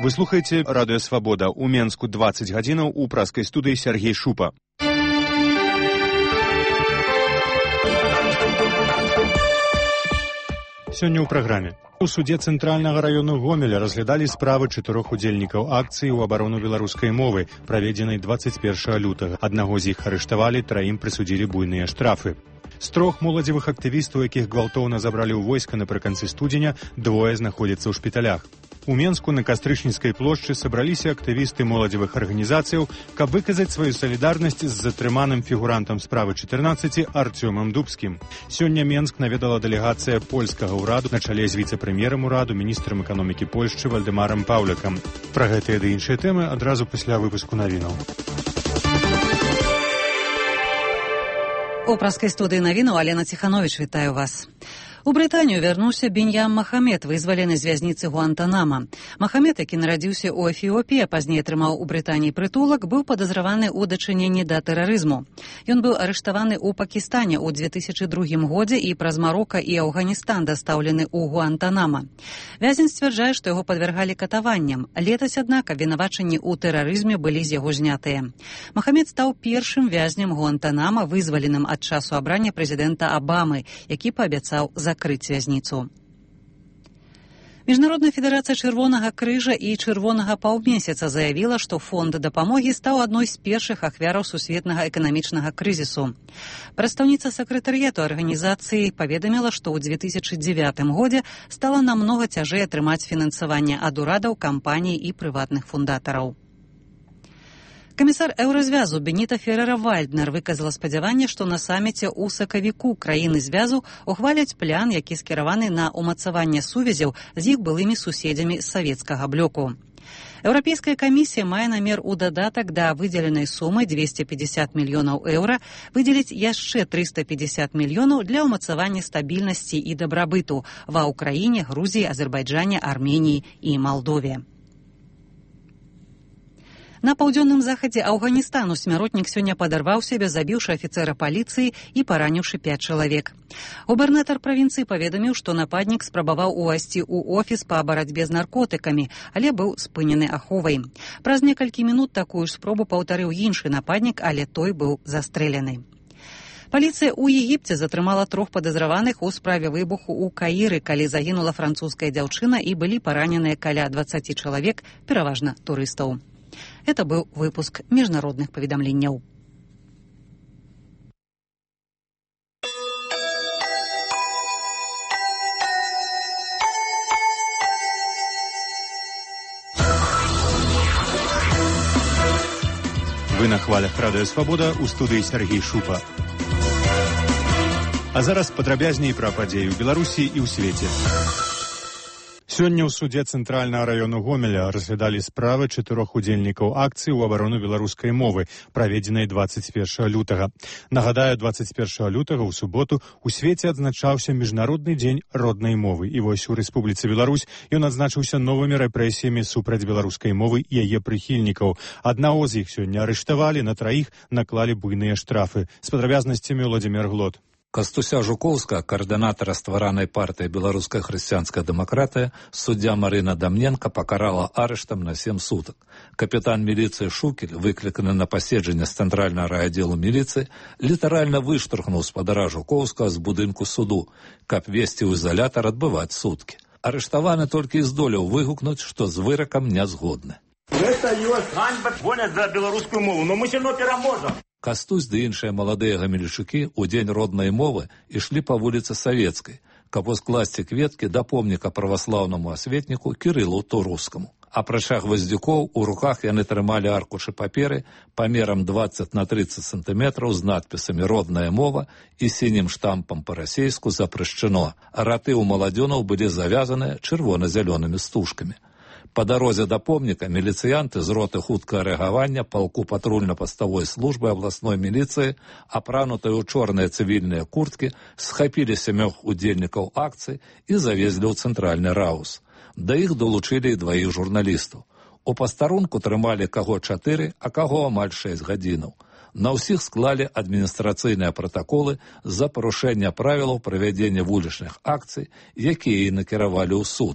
Вы слухаеце радыё Свабода. У Менску 20 гадзінаў, у праскай студыі Сергей Шупа. Сёння ў праграме. У суде Цэнтральнага раёну Гомеля разглядалі справы 4 удзельнікаў акцыі ў абарону беларускай мовы, праведзенай 21 лютага. Аднаго з іх арыштавалі, 3 прысудзілі буйныя штрафы. З 3 моладзевых актывістаў, якіх гвалтоўна забралі ў войска напрыканцы студзеня, 2 знаходзяцца ў шпіталях. У Менску на Кастрычніцкай плошчы сабраліся актывісты моладзевых арганізацыяў, каб выказаць сваю салідарнасць з затрыманым фігурантам справы 14 Артёмам Дубскім. Сёння Менск наведала дэлегацыя польскага ўраду на чале з віцэ-прэм'ерам ураду, міністрам эканомікі Польшчы Вальдэмарам Паўлякам. Пра гэтыя ды іншыя тэмы адразу пасля выпуску навінаў. У праскай студыі навінаў Алена Ціхановіч, вітаю вас. У Брытанію вярнуўся Біньям Махамед, вызвалены з вязніцы Гуантанама. Махамед, які нарадзіўся ў Эфіопіі, а пазней атрымаў у Брытаніі прытулак, быў падазраваны ў дачыненні да тэрарызму. Ён быў арыштаваны ў Пакістане ў 2002 годзе і праз Марока і Афганістан дастаўлены ў Гуантанама. Вязень сцвярджае, што яго падвяргалі катаванням. Летась, аднак, абвінавачанні ў тэрарызме былі з яго знятыя. Махамед стаў першым вязнем Гуантанама, вызваленым ад часу абрання прэзідэнта Абамы, які паабяцаў закрыць вязніцу. Міжнародная федэрацыя Чырвонага крыжа і Чырвонага паўмесяца заявіла, што фонд дапамогі стаў адной з першых ахвяраў сусветнага эканамічнага крызісу. Прадстаўніца сакратарыяту арганізацыі паведаміла, што ў 2009 годзе стала намнога цяжэй атрымаць фінансаванне ад урадаў, кампаній і прыватных фундатараў. Камісар Еўразвязу Беніта Ферера-Вальднер выказала спадзяванне, што на саміце ў сакавіку краіны звязу ухваляць план, які скіраваны на ўмацаванне сувязяў з іх былымі суседзямі з савецкага блоку. Еўрапейская камісія мае намер у дадатак да выдзеленай сумы 250 мільёнаў еўра выдзеліць яшчэ 350 мільёнаў для ўмацавання стабільнасці і дабрабыту ва Ўкраіне, Грузіі, Азербайджане, Арменіі і Малдове. На паўдзённым захадзе Афганістану смяротнік сёння падарваў сябе, забіўшы афіцэра паліцыі і параніўшы 5 чалавек. Губернатар правінцыі паведаміў, што нападнік спрабаваў увайсці ў офіс па барацьбе з наркотыкамі, але быў спынены аховай. Праз некалькі мінут такую ж спробу паўтарыў іншы нападнік, але той быў застрэлены. Паліцыя ў Егіпце затрымала 3 падазраваных у справе выбуху ў Каіры, калі загінула французская дзяўчына і былі параненыя каля 20 чалавек, пераважна турыстаў. Это был выпуск международных поведомлений. Вы на хвалях радыё Свабода, у студыі Сергей Шупа. А зараз падрабязней пра падзеі ў Беларусі і ў свеце. Сёння ў суде Цэнтральнага раёну Гомеля разглядалі справы 4 удзельнікаў акцыі ў абарону беларускай мовы, праведзенай 21 лютага. Нагадаю, 21 лютага ў суботу ў свеце адзначаўся Міжнародны дзень роднай мовы. І вось у Рэспубліцы Беларусь ён адзначыўся новымі рэпрэсіямі супраць беларускай мовы і яе прыхільнікаў. Аднаго з іх сёння арыштавалі, на 3 наклалі буйныя штрафы. З падрабязнасцямі Владзімір Глот. Кастуся Жукоўска, координатора стваранай партии «Белорусская христианская демократия», суддя Марина Дамненко покарала арештом на 7 суток. Капитан милиции Шукель, выкликанный на паседжанне з центрального райотделу милиции, литерально выштурхнув спадара Жукоўскага з будынку суду, каб весці ў изолятор адбываць суткі. Арыштаваны толькі і здолеў выгукнуць, што з выракам не згодны. Гэта ёсць ганьба, гоняць за беларускую мову, но мы все равно пераможам. Кастусь ды іншыя маладыя гамельчукі ў дзень роднай мовы ішлі па вуліцы Савецкай, каб ускласці кветкі да помніка праваслаўнаму асветніку Кірылу Турускаму. Апрача гваздзюкоў, у руках яны трымалі аркушы паперы памерам 20 на 30 сантыметраў з надпісамі «Родная мова» і сінім штампам па-расейску «Запрашчано». Раты ў маладзёнаў былі завязаныя чырвона-зялёнымі стужкамі. Па дарозе да помніка міліцыянты з роты хуткага рэагавання палку патрульна-паставой службы абласной міліцыі, апранутыя ў чорныя цывільныя курткі, схапілі 7 удзельнікаў акцыі і завезлі ў цэнтральны раус. Да іх долучылі і 2 журналістаў. У пастарунку трымалі каго 4, а каго амаль 6 гадзінаў. На ўсіх склалі адміністрацыйныя пратаколы за парушэнне правілаў правядзення вулічных акцый, якія і накіравалі ў суд.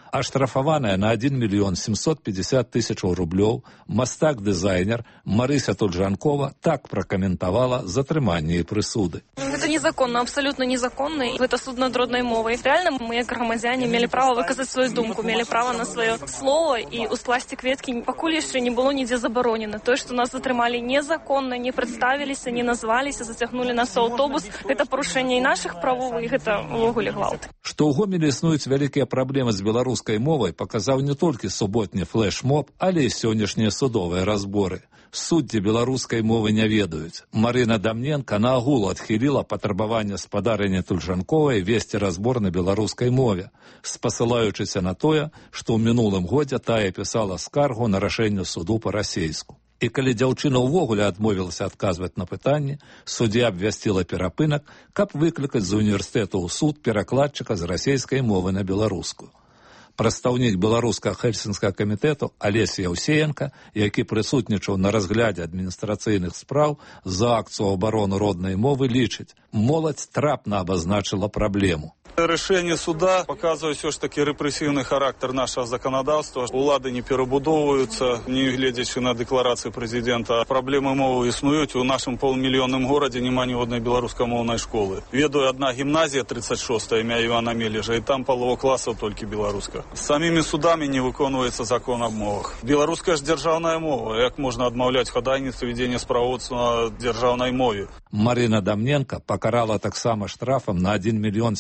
Аштрафаваная на 1 миллион 750 тысяч рублёў мастак-дызайнер Марыся Тульжанкова так прокомментовала затрыманне и прысуды. Это незаконно, абсолютно незаконно. Это суд над родной мовой. Реально мы, как громадяне, имели право выказать свою думку, имели право на свое слово, и ускласти кветки пакуль яшчэ не было нідзе забаронено. То, что нас затрымали незаконно, не представились, не назвались, затягнули нас в автобус, это порушение и наших правов, и это увогуле гвалт. Што ў Гомелі існуюць вялікія праблемы з беларускай мовай, паказаў не толькі суботні флэш-моб, але і сённяшнія судовыя разборы. Суддзі беларускай мовы не ведаюць. Марына Дамненко наогул адхіліла патрабаванне спадарыні Тульжанковай весці разбор на беларускай мове, спасылаючыся на тое, што ў мінулым годзе тая пісала скаргу на рашэнне суду па-расейску. І калі дзяўчына ўвогуле адмовілася адказваць на пытанні, суддзя абвясціла перапынак, каб выклікаць з універсітэту ў суд перакладчыка з расейскай мовы на беларускую. Прадстаўнік беларуска-хельсінскага камітэту Алесь Яўсеенка, які прысутнічаў на разглядзе адміністрацыйных спраў за акцыю абароны роднай мовы, лічыць, моладзь трапна абазначыла праблему. Рішэнне суда паказвае ўсё ж такі рэпрэсіўны характар нашага заканадаўства. Улады не перабудоўваюцца, не гледзячы на дэкларацыю прэзідэнта. Праблемы мовы існуюць. У нашым паўмільённым горадзе няма ні однай беларускамоўнай школы. Ведаю, адна гімназія 36 імя Івана Мележа, і там палова класаў толькі беларуска. Самімі судамі не выконваецца закон аб мовах. Беларуская ж дзяржаўная мова. Як можна адмаўляць хадайніцтва вядзення справаводства на дзяржаўнай мове? Марына Дамненко пакарала таксама штрафам на 1 миллион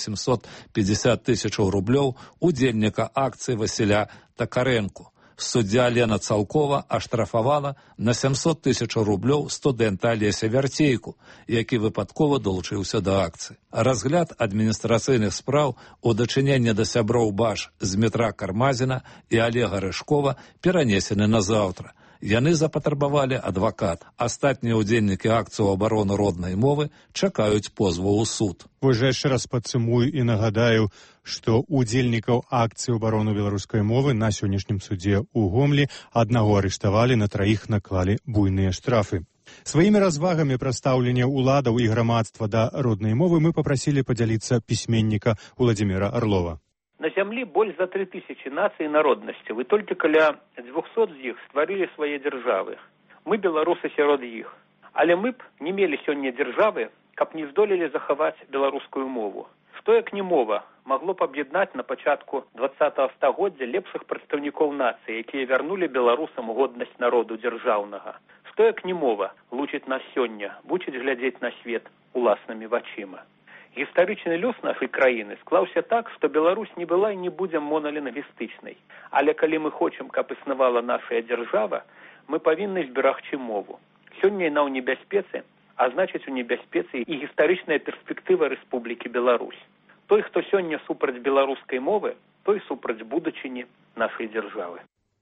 750 тысяч рублёў удзельніка акцыі Васіля Такаренку. Суддзя Лена Цалкова аштрафавала на 700 тысяч рублёў студэнта Алеся Вярцейку, які выпадкова долучыўся да акцыі. Разгляд адміністрацыйных спраў у дачыненні да сяброў БАШ Змітра Кармазіна і Олега Рыжкова перанесены на заўтра. Яны запатрабавалі адвакат. Астатнія ўдзельнікі акцыі абароны роднай мовы чакаюць позву ў суд. Вось жа яшчэ раз падсумую і нагадаю, што удзельнікаў акцыі абароны беларускай мовы на сённяшнім судзе ў Гомлі аднаго арыштавалі, на траіх наклалі буйныя штрафы. Сваімі развагамі пра стаўленне ўладаў і грамадства да роднай мовы мы папрасілі падзяліцца пісьменніка Уладзіміра Арлова. На зямлі больш за 3000 нацый і народнасцяў, і толькі каля 200 з іх стварылі свае дзяржавы. Мы беларусы сярод іх. Але мы б не мелі сёння дзяржавы, каб не здолелі захаваць беларускую мову. Што як не мова магло б аб'яднаць на пачатку 20-го стагоддзя лепшых прадстаўнікоў нацыі, якія вярнулі беларусам годнасць народу дзяржаўнага. Што як не мова лучыць нас сёння, вучыць глядзець на свет уласнымі вачыма. Гістарычны лёс нашай краіны склаўся так, што Беларусь не была і не будзе монолінгвістычнай. Але калі мы хочам, каб існавала нашая дзяржава, мы павінны зберагчы мову. Сёння яна ў небяспецы, а значыць у небяспецы і гістарычная перспектыва Рэспублікі Беларусь. Той, хто сёння супраць беларускай мовы, той супраць будучыні нашай дзяржавы.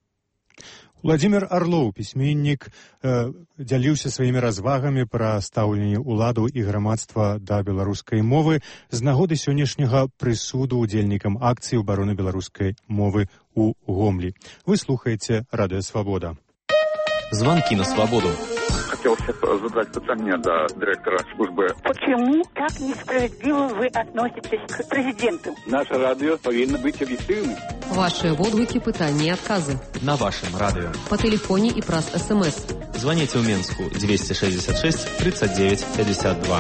Владимир Орлов, пісьменнік, дзяліўся сваімі развагамі пра стаўленне ўладаў і грамадства да беларускай мовы з нагоды сённяшняга прысуду удзельнікам акцыі абароны беларускай мовы ў Гомлі. Вы слухаеце Радыё Свабода. Звонки на свободу. Хотелось задать питание до директора службы. Почему так несправедливо вы относитесь к президенту? Наше радио повинно быть объективным. Ваши водгуки, пытания и отказы. На вашем радио. По телефоне и праз СМС. Звоните в Минску 266 39 52.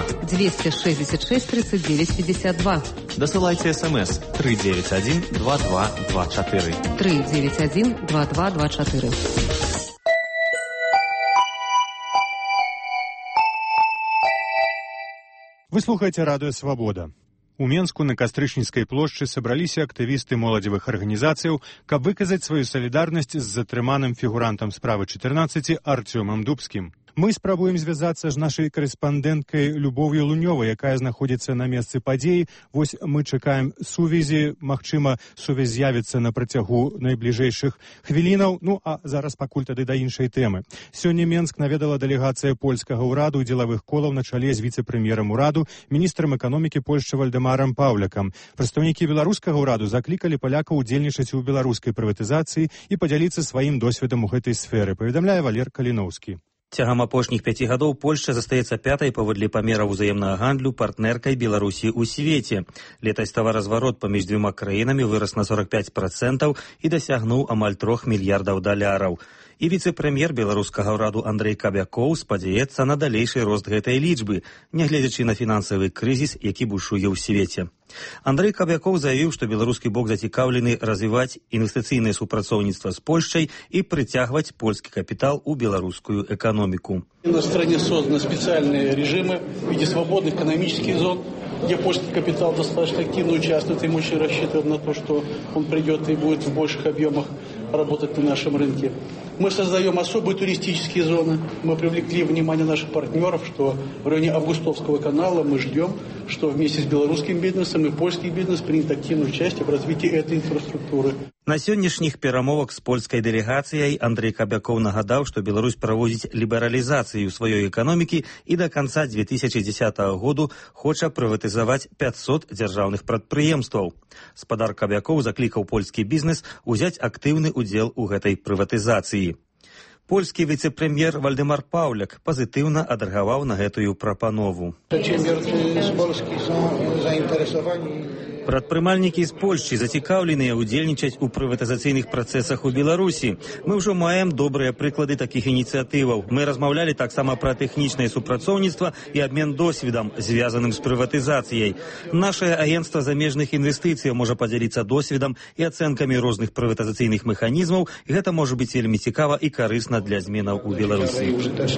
266 39 52. Досылайте СМС 391 2224. 391 2224. Вы слухаеце Радыё Свабода. У Менску на Кастрычніцкай плошчы сабраліся актывісты моладзевых арганізацыяў, каб выказаць сваю салідарнасць з затрыманым фігурантам справы 14 Артёмам Дубскім. Мы спрабуем звязацца з нашай карэспандэнткай Любов'ю Лунёвай, якая знаходзіцца на месцы падзеі. Вось мы чакаем сувязі, магчыма, сувязь з'явіцца на працягу найбліжэйшых хвілінаў. Ну, а зараз пакуль тады да іншай тэмы. Сёння Менск наведала дэлегацыя польскага ўраду і дзелавых колаў на чале з віцэ-прэм'ерам ураду, міністрам эканомікі Польшчы Вальдэмарам Паўлякам. Прадстаўнікі беларускага ўраду заклікалі палякаў удзельнічаць у беларускай прыватызацыі і падзяліцца сваім досведам у гэтай сферы, паведамляе Валер Каліноўскі. Цягам апошніх 5 гадоў Польшча застаецца пятай паводле памераў узаемнага гандлю партнеркай Беларусі ў свеце. Летась таваразварот паміж дзвюма краінамі вырас на 45% і дасягнуў амаль 3 мільярдаў даляраў. І віцэ-прэм'ер беларускага ўраду Андрэй Кабякоў спадзяецца на далейшы рост гэтай лічбы, нягледзячы на фінансавы крызіс, які бушуе ў свеце. Андрэй Кабякоў заявіў, што беларускі бок зацікаўлены развіваць інвестыцыйнае супрацоўніцтва з Польшчай і прыцягваць польскі капітал у беларускую эканоміку. На стране созданы специальные режимы в виде свободных экономических зон, где польский капитал достаточно активно участвует, и мы очень рассчитываем на то, что он придет и будет в больших объемах работать на нашем рынке. Мы создаем особые туристические зоны. Мы привлекли внимание наших партнеров, что в районе Августовского канала мы ждем, что вместе с белорусским бизнесом и польский бизнес примет активное участие в развитии этой инфраструктуры. На сённяшніх перамовах з польскай дэлегацыяй Андрэй Кабякоў нагадаў, што Беларусь праводзіць лібералізацыю сваёй эканомікі і да канца 2010 году хоча прыватызаваць 500 дзяржаўных прадпрыемстваў. Спадар Кабякоў заклікаў польскі бізнес узяць актыўны удзел у гэтай прыватызацыі. Польскі віцэ-прэм'ер Вальдэмар Паўляк пазітыўна адрэагаваў на гэтую прапанову. Прадпрымальнікі з Польшчы зацікаўленыя ўдзельнічаць у прыватызацыйных працэсах у Беларусі. Мы ўжо маем добрыя прыклады такіх ініцыятываў. Мы размаўлялі таксама пра тэхнічнае супрацоўніцтва і абмен досведам, звязаным з прыватызацыяй. Нашае агенцтва замежных інвестыцый можа падзяліцца досведам і ацэнкамі розных прыватызацыйных механізмаў, і гэта можа быць вельмі цікава і карысна для зменаў у Беларусі.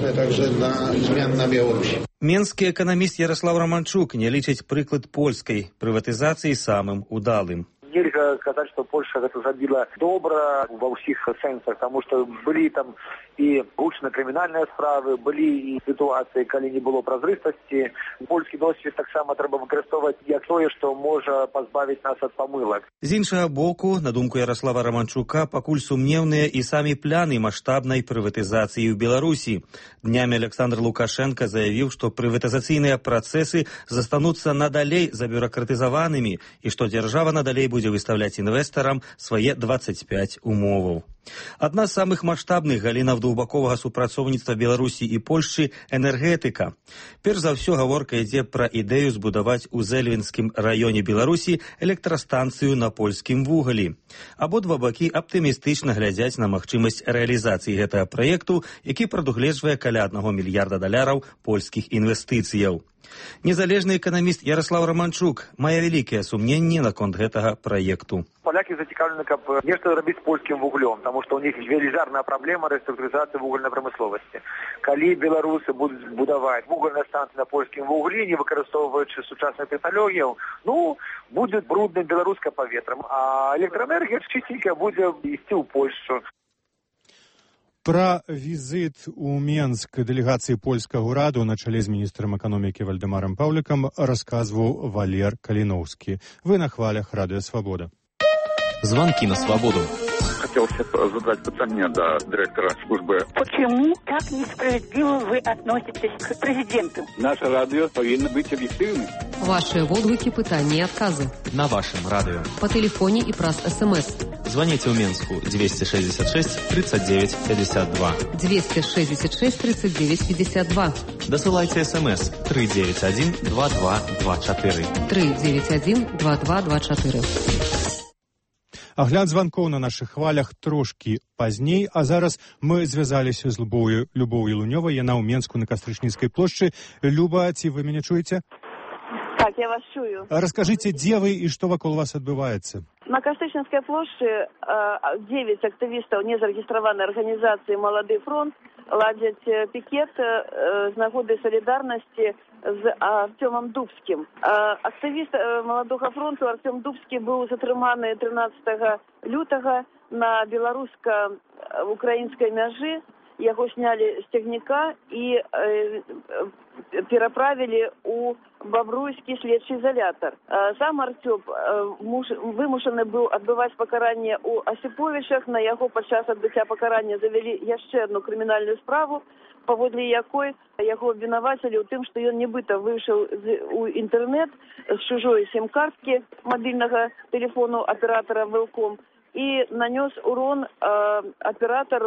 Менскі эканаміст Ярослав Романчук не лічыць прыклад польскай прыватызацыі самым удалым. Нельзя сказать, что Польша это забила добро во всех сенсах, потому что были там и гучно-криминальные справы, были и ситуации, когда не было прозрыстости. Польский досвід так само треба використовувати як тое, що може позбавити нас від помилок. З іншага боку, на думку Ярослава Романчука, пакуль сумневныя і самі пляны маштабнай прыватызацыі ў Беларусі. Днямі Александр Лукашенко заявіў, што прыватызацыйныя працэсы застануцца надалей забюракратызаванымі і што дзяржава надалей будзе выставляць інвестарам свае 25 умоваў. Адна з самых маштабных галінаў двухбаковага супрацоўніцтва Беларусі і Польшчы – энергетыка. Перш за ўсё гаворка ідзе пра ідэю збудаваць у Зэльвінскім раёне Беларусі электрастанцыю на польскім вугалі. Абодва бакі аптымістычна глядзяць на магчымасць рэалізацыі гэтага праекту, які прадугледжвае каля 1 мільярда даляраў польскіх інвестыцыяў. Незалежны эканаміст Ярослав Романчук мае вялікія сумненні наконт гэтага праекту. Поляки зацікавлены, каб нешта рабіць з польскім вуглем, тому што ў них велізарная праблема рэструктурызацыі вугальнай прамысловасці. Калі беларусы будуць будаваць вугальныя станцыі на польскім вуглі, не выкарыстоўваючы сучасных тэхналогіяў, будзе брудным беларускае паветрам, а электраэнергія чысценькая будзе ісці ў Польшчу. Пра візіт у Менск дэлегацыі польскага ўраду на чале з міністрам эканомікі Вальдэмарам Паўлікам расказваў Валер Каліноўскі. Вы на хвалях Радыё Свабода. Звонки на свободу. Хотелось задать питание до директора службы. Почему так несправедливо вы относитесь к президенту? Наше радио повинно быть объективным. Ваши отклики, пытания и отказы. На вашем радио. По телефоне и праз СМС. Звоните в Минску 266 39 52. 266 39 52. Досылайте СМС 391 2224. 391 2224. Агляд званкоў на нашых хвалях трошкі пазней, а зараз мы звязаліся з Любоўю Лунёвай, яна ў Менску на Кастрычніцкай плошчы. Люба, ці вы мяне чуеце? Так, я вас чую. Раскажыце, дзе вы і што вакол вас адбываецца? На Кастрычніцкай плошчы 9 актывістаў незарэгістраванай арганізацыі «Малады фронт» ладзяць пікет з нагоды салідарнасці з Артёмом Дубскім. Актывіст «Маладога фронту» Артём Дубскі быў затрыманы 13 лютага на беларуска-украінскай мяжы. Яго снялі з цягніка і пераправілі ў Бабруйскі следчы изолятор. Сам Артём вымушаны быў адбываць пакаранне ў Асіповічах. На яго падчас адбыцця пакарання завялі яшчэ одну крымінальную справу, паводле якой яго абвінавацілі ў тым, што ён нібыта выйшаў у інтэрнэт з чужой сім-карткі мабільнага тэлефону аператара «Велком» і нанёс урон аператару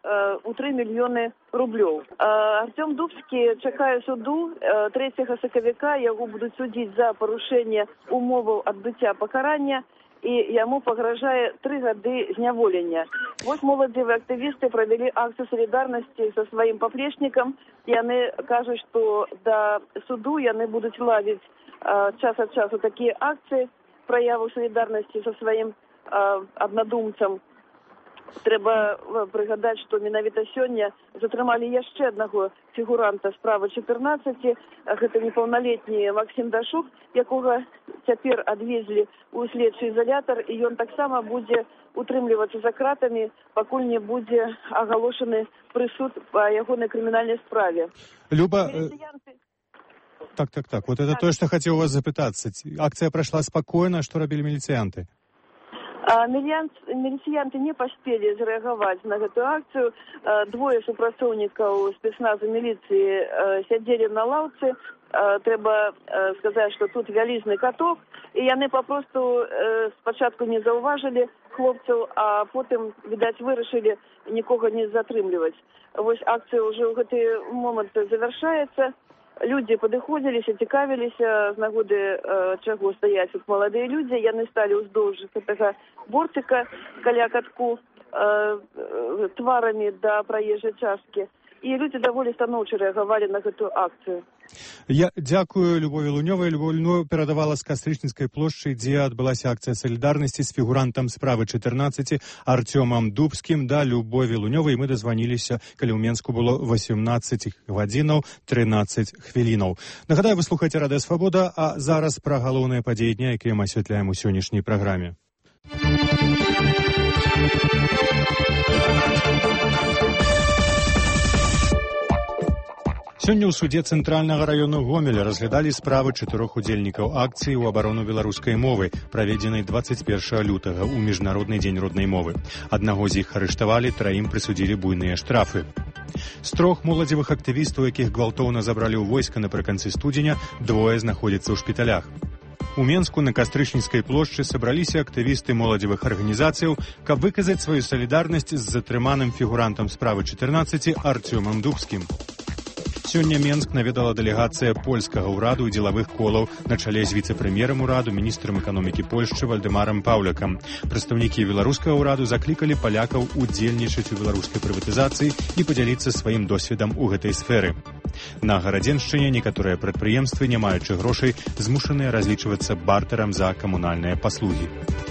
у 3 мільёны рублёў. Артём Дубскі чакае суду 3 сакавіка, яго будуць судзіць за парушэнне умоваў адбыцця пакарання, і яму пагражае 3 гады зняволення. Вось моладзевыя актывісты правялі акцыю салідарнасці са сваім паплечнікам. Яны кажуць, што да суду яны будуць ладзіць час ад часу такія акцыі праяву салідарнасці са сваім аднадумцам. Трэба прыгадаць, што менавіта сёння затрымалі яшчэ аднаго фігуранта справы 14. Гэта непаўналетні Максім Дашук, якога цяпер адвезлі ў следчы ізалятар, і ён таксама будзе утрымлівацца за кратамі, пакуль не будзе агалошаны прысуд па ягонай крымінальнай справе. Люба, так. Вот это то, что хотел у вас запытаться. Акция прошла спокойно, что робили милицианты? Міліцыянты не паспелі зрэагаваць на гэтую акцыю. 2 супрацоўнікаў спецназу міліцыі сядзелі на лаўцы. Трэба сказаць, што тут вялізны каток, і яны папросту спачатку не заўважылі хлопцаў, а потым, відаць, вырашылі нікога не затрымліваць. Вось акцыя ўжо ў гэты момант завяршаецца. Людзі падыходзіліся, цікавіліся з нагоды, чаго стаяць тут маладыя людзі. Яны сталі ўздоўж гэтага борціка каля катку тварамі да праезжай часткі. І людзі даволі станоўча рэагавалі на гэтую акцыю. Я дзякую Любові Лунёвай. Любовь Лунёва перадавала з Кастрычніцкай плошчы, дзе адбылася акцыя салідарнасці з фігурантам справы 14 Артёмам Дубскім. Да Любові Лунёвай мы дазваніліся, калі ў Менску было 18 гадзінаў 13 хвілінаў. Нагадаю, вы слухаеце Радыё Свабода, а зараз пра галоўныя падзеі дня, якія мы асвятляем у сённяшняй праграме. Сёння ў судзе Цэнтральнага раёну Гомеля разглядалі справы 4 удзельнікаў акцыі ў абарону беларускай мовы, праведзенай 21 лютага ў Міжнародны дзень роднай мовы. Аднаго з іх арыштавалі, 3 прысудзілі буйныя штрафы. З 3 моладзевых актывістаў, якіх гвалтоўна забралі ў войска напрыканцы студзеня, 2 знаходзяцца ў шпіталях. У Менску на Кастрычніцкай плошчы сабраліся актывісты моладзевых арганізацыяў, каб выказаць сваю салідарнасць з затрыманым фігурантам справы 14 Артёмам Дубскім. Сёння Менск наведала дэлегацыя польскага ўраду і дзелавых колаў на чале з віцэ-прэм'ерам ураду, міністрам эканомікі Польшчы Вальдэмарам Паўлякам. Прадстаўнікі беларускага ўраду заклікалі палякаў удзельнічаць у беларускай прыватызацыі і падзяліцца сваім досведам у гэтай сферы. На Гарадзеншчыне некаторыя прадпрыемствы, не маючы грошай, змушаныя разлічвацца бартэрам за камунальныя паслугі.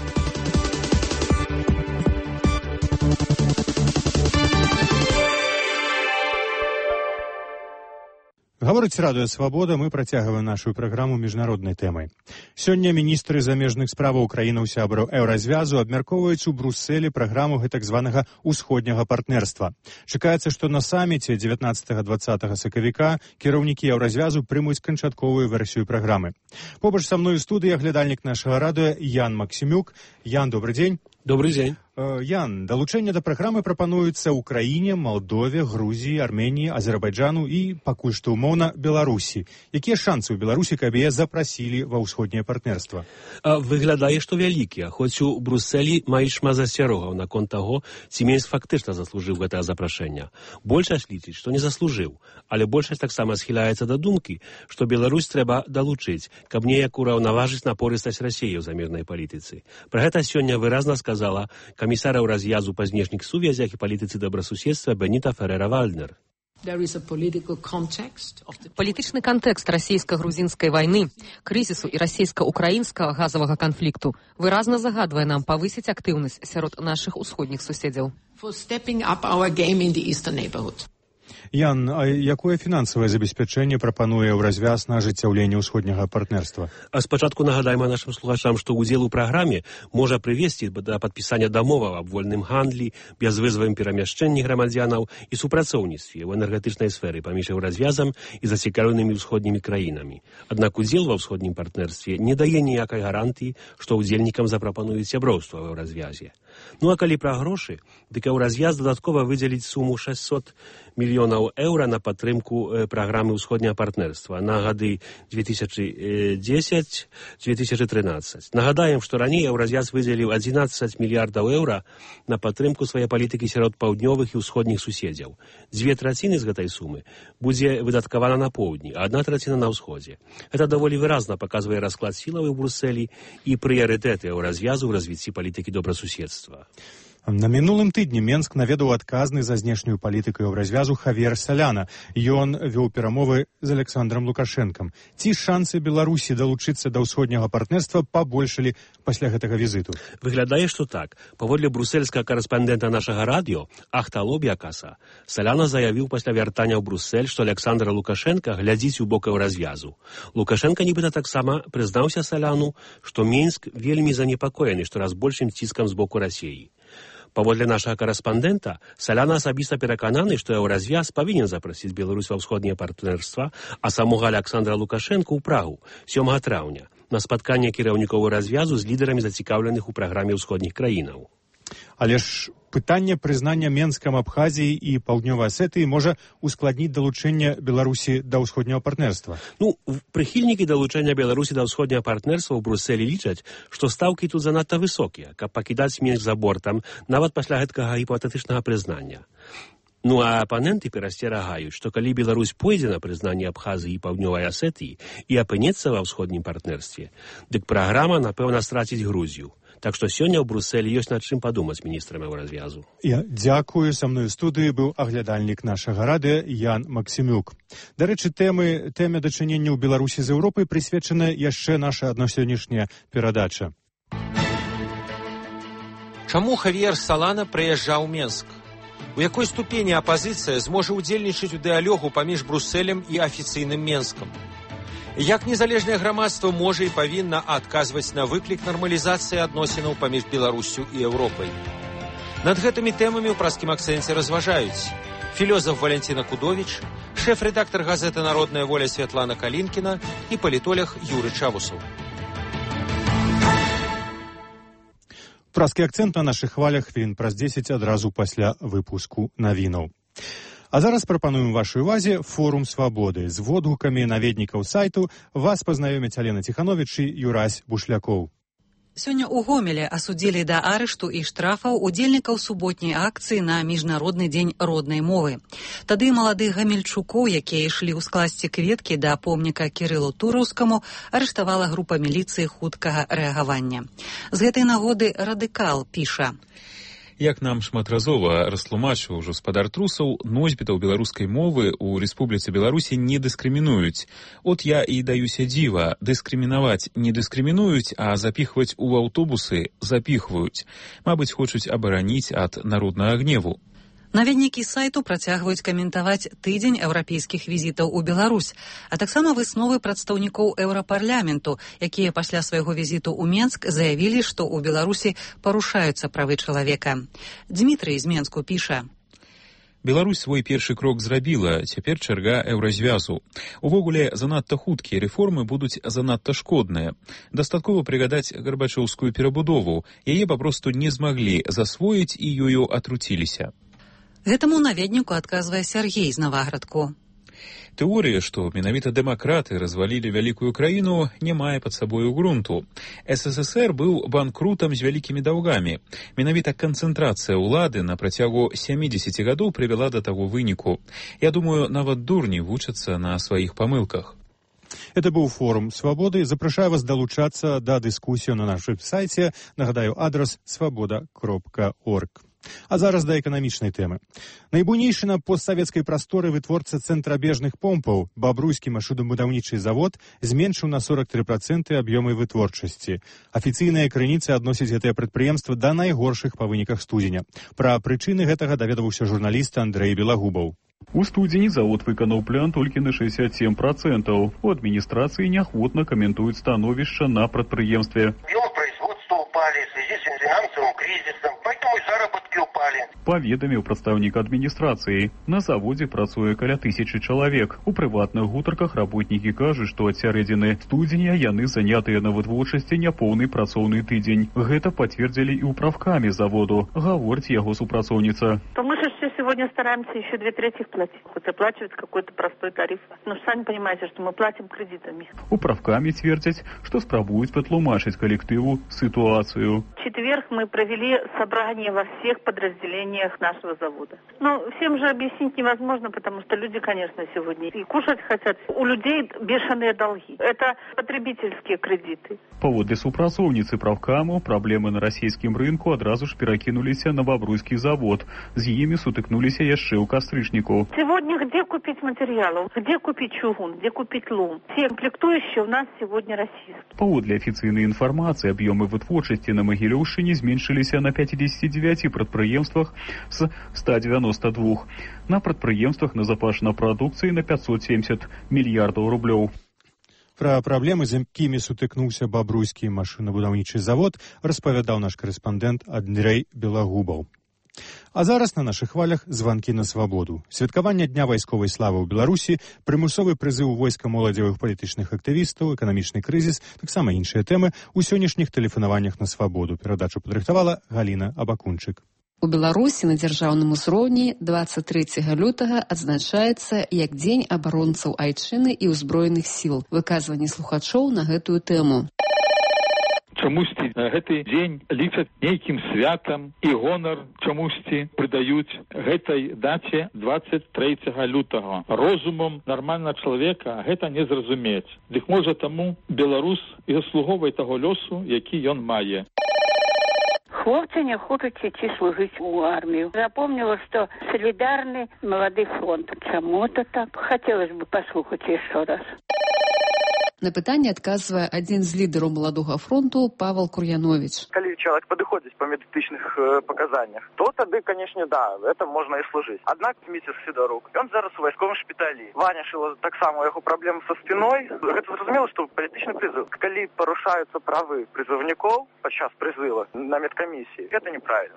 Гаворыць Радыё Свабода, мы працягваем нашу праграму міжнароднай тэмай. Сёння міністры замежных справаў краінаў сябраў Еўразвязу абмяркоўваюць у Брусселі праграму гэтак званага ўсходняга партнерства. Чакаецца, што на саміце 19-20 сакавіка кіраўнікі Еўразвязу прымуць канчатковую версію праграмы. Побач са мной у студыі аглядальнік нашага радыё Ян Максімюк. Ян, добрый дзень. Добрый дзень. Ян, далучэнне да праграмы прапануецца Украіне, Малдове, Грузіі, Арменіі, Азербайджану і, пакуль што умоўна, Беларусі. Якія шансы ў Беларусі, каб яе запрасілі ва ўсходняе партнерства? Выглядае, што вялікія, хоць у Брусселі маюць шмат засцярогаў наконт таго, ці Менск фактычна заслужыў гэтае запрашэнне. Большасць лічыць, што не заслужыў, але большасць таксама схіляецца да думкі, што Беларусь трэба далучыць, каб неяк ураўнаважыць напорыстасць Расіі ў замежнай палітыцы. Пра гэта сёння выразна сказала камісара Еўразвязу па знешніх сувязях і палітыцы добрасуседства Беніта Ферера-Вальднер. Палітычны кантэкст расійска-грузінскай вайны, крызісу і расійска-украінскага газавага канфлікту выразна загадвае нам павысіць актыўнасць сярод нашых усходніх суседзяў. Ян, а якое фінансавае забеспячэнне прапануе Еўразвяз на ажыццяўленне ўсходняга партнерства? Спачатку нагадаем нашым слухачам, што ўдзел у праграме можа прывесці да падпісання дамоваў аб вольным гандлі, бязвызавым перамяшчэнні грамадзянаў і супрацоўніцтве ў энергетычнай сферы паміж Еўразвязам і зацікаўленымі ўсходнімі краінамі. Аднак удзел ва ўсходнім партнерстве не дае ніякай гарантыі, што ўдзельнікам запрапануюць сяброўства ў Еўразвязе. Ну а калі пра грошы, дык Еўразвяз дадаткова выдзеліць суму 600 мільёнаў еўра на падтрымку праграмы ўсходняга партнерства на гады 2010-2013. Нагадаем, што раней Еўраз'яз выдзеліў 11 мільярдаў еўра на падтрымку свае палітыкі сярод паўднёвых і ўсходніх суседзяў. 2/3 з гэтай сумы будзе выдаткавана на поўдні, а 1/3 на ўсходзе. Гэта даволі выразна паказвае расклад сілаў у Брусселі і прыярытэты Еўраз'язу ў развіцці палітыкі добрасуседства. На мінулым тыдні Менск наведаў адказны за знешнюю палітыку Еўразвязу Хавьер Соляна. Ён вёў перамовы з Александром Лукашэнкам. Ці шансы Беларусі далучыцца да ўсходняга партнерства пабольшалі пасля гэтага візіту? Выглядае, што так. Паводле брусельскага карэспандэнта нашага радыё Ахтало Бякаса, Соляна заявіў пасля вяртання ў Бруссель, што Александр Лукашенка глядзіць у бок Еўразвязу. Лукашенка нібыта таксама прызнаўся Соляну, што Мінск вельмі занепакоены штораз большым ціскам з боку Расіі. Паводле нашага карэспандэнта, Соляна асабіста перакананы, што Еўразвяз павінен запрасіць Беларусь ва ўсходняе партнерства, а самога Александра Лукашэнка ў Прагу 7 траўня на спатканне кіраўнікоў Еўразвязу з лідарамі зацікаўленых у праграме ўсходніх краінаў. Але ж пытанне прызнання Менскам Абхазіі і Паўднёвай Асетыі можа ускладніць далучэнне Беларусі да ўсходняга партнерства. Прыхільнікі далучэння Беларусі да ўсходняга партнерства ў Брусселі лічаць, што стаўкі тут занадта высокія, каб пакідаць Мінск за бортам, нават пасля гэткага гіпатэтычнага прызнання. А апаненты перасцерагаюць, што калі Беларусь пойдзе на прызнанне Абхазіі і Паўднёвай Асетыі і апынецца ва ўсходнім партнерстве, дык праграма, напэўна, страціць Грузію. Так што сёння ў Брусселі ёсць над чым падумаць міністрам Еўразвязу. Я дзякую. Са мной у студыі быў аглядальнік нашага радыё Ян Максімюк. Дарэчы, тэме дачынення ў Беларусі з Еўропай прысвечана яшчэ наша адна сённяшняя перадача. Чаму Хавьер Солана прыязджаў у Менск? У якой ступені апазіцыя зможа ўдзельнічаць у дыялогу паміж Брусселем і афіцыйным Менскам? Як незалежнае грамадства можа і павінна адказваць на выклік нармалізацыі адносінаў паміж Беларуссю і Еўропай? Над гэтымі тэмамі ў праскім акцэнце разважаюць філёзаф Валянціна Кудовіч, шэф-рэдактар газеты «Народная воля» Святлана Калінкіна і палітолог Юры Чавусаў. Праскі акцэнт на нашых хвалях хвілін праз 10 адразу пасля выпуску навінаў. А зараз прапануем вашай увазе форум свабоды. З водгукамі наведнікаў сайту вас пазнаёмяць Алена Ціхановіч і Юрась Бушлякоў. Сёння ў Гомелі асудзілі да арышту і штрафаў удзельнікаў суботняй акцыі на Міжнародны дзень роднай мовы. Тады маладых гамельчукоў, якія ішлі ў скласці кветкі да помніка Кірылу Тураўскаму, арыштавала група міліцыі хуткага рэагавання. З гэтай нагоды радыкал піша: Як нам шматразова растлумачыў гаспадар Трусаў, носьбітаў беларускай мовы ў Рэспубліцы Беларусі не дыскрымінуюць. От я і даюся дзіва, дыскрымінаваць не дыскрымінуюць, а запіхваць у аўтобусы запіхваюць. Мабыць, хочуць абараніць ад народнага гневу. Наведнікі сайту працягваюць каментаваць тыдзень еўрапейскіх візітаў у Беларусь, а таксама высновы прадстаўнікоў Еўрапарламенту, якія пасля свайго візіту ў Менск заявілі, што ў Беларусі парушаюцца правы чалавека. Дмітрый з Менску піша: Беларусь свой першы крок зрабіла, цяпер чарга Еўразвязу. Увогуле, занадта хуткія рэформы будуць занадта шкодныя. Дастаткова прыгадаць гарбачоўскую перабудову. Яе папросту не змаглі засвоіць і ёю атруціліся. Гэтаму наведніку адказвае Сяргей з Наваградку. Тэорыя, што менавіта дэмакраты развалілі вялікую краіну, не мае пад сабою грунту. СССР быў банкрутам з вялікімі даўгамі. Менавіта канцэнтрацыя ўлады на працягу 70 гадоў прывяла да таго выніку. Я думаю, нават дурні вучацца на сваіх памылках. Это быў форум свабоды. Запрашаю вас далучацца да дыскусію на нашым сайце. Нагадаю, адрас свабода.орг. А зараз да эканамічнай тэмы. Найбуйнейшы на постсавецкай прасторы вытворца цэнтрабежных помпаў Бабруйскі машынабудаўнічы завод зменшыў на 43% аб'ёмы вытворчасці. Афіцыйныя крыніцы адносяць гэтае прадпрыемства да найгоршых па выніках студзеня. Пра прычыны гэтага даведаваўся журналіст Андрэй Белагубаў. У студзені завод выканаў план толькі на 67%. У адміністрацыі неахвотна каментуюць становішча на прадпрыемстве. Объемы производства упали в связи с финансовым кризисом, поэтому и заработки упали. Паведаміў прадстаўнік адміністрацыі. На заводзе працуе каля 1000 чалавек. У прыватных гутарках работнікі кажуць, што ад сярэдзіны студзеня яны занятыя на вытворчасці няпоўны працоўны тыдзень. Гэта пацвердзілі і ў правкамі заводу, гаворыць яго супрацоўніца. Мы же все сегодня стараемся еще 2/3 платить. Хоть оплачивать какой-то простой тариф. Но сами понимаете, что мы платим кредитами. У правкамі цвердзяць, што спрабуюць патлумачыць калектыву ситуацию. В четверг мы провели собрание во всех подразделениях нашего завода. Но всем же объяснить невозможно, потому что люди, конечно, сегодня и кушать хотят. У людей бешеные долги. Это потребительские кредиты. Паводле супрацоўніцы правкаму, праблемы на расійскім рынку адразу ж перакінуліся на бабруйскі завод. З імі сутыкнуліся яшчэ ў кастрычніку. Сегодня где купить материалы? Где купить чугун? Где купить лом? Все комплектующие у нас сегодня российские. Паводле афіцыйнай інфармацыі, аб'ёмы вытворчасці на Магілёўшчыне зменшыліся на 59 прадпрыемствах з 192. На прадпрыемствах назапашана прадукцыі на 570 мільярдаў рублёў. Пра праблемы, з якімі сутыкнуўся бабруйскі машынабудаўнічы завод, распавядаў наш карэспандэнт Андрэй Белагубаў. А зараз на нашых хвалях званкі на свабоду. Святкаванне Дня вайсковай славы ў Беларусі, прымусовы прызыў войска моладзевых палітычных актывістаў, эканамічны крызіс, таксама іншыя тэмы ў сённяшніх тэлефанаваннях на свабоду. Перадачу падрыхтавала Галіна Абакунчык. У Беларусі на дзяржаўным узроўні 23 лютага адзначаецца як Дзень абаронцаў айчыны і ўзброеных сіл. Выказванне слухачоў на гэтую тэму. Чамусьці гэты дзень лічаць нейкім святам і гонар чамусьці прыдаюць гэтай дате 23 лютага. Розумам нармальна чалавека гэта не зразумець. Дык можа таму беларус і заслуговвае таго лёсу, які ён мае. Хлопцы не хочуць ісці служыць у армію. Запомнила, что солидарны молодый фронт. Чаму это так? Хотелось бы послухаць еще раз. На пытанне адказвае адзін з лідараў маладога фронту Павел Кур'янович. Калі человек падыходзіць па медычных показаниях, то тады, конечно, да, это можно и служить. Однако Митя Сидорук, он зараз у вайсковым шпіталі. Ваня Шило, так само у яго праблемы со спиной. Гэта зразумела, что палітычны прызыв. Калі парушаюцца правы прызыўнікоў падчас прызыва на медкамісіі, это неправильно.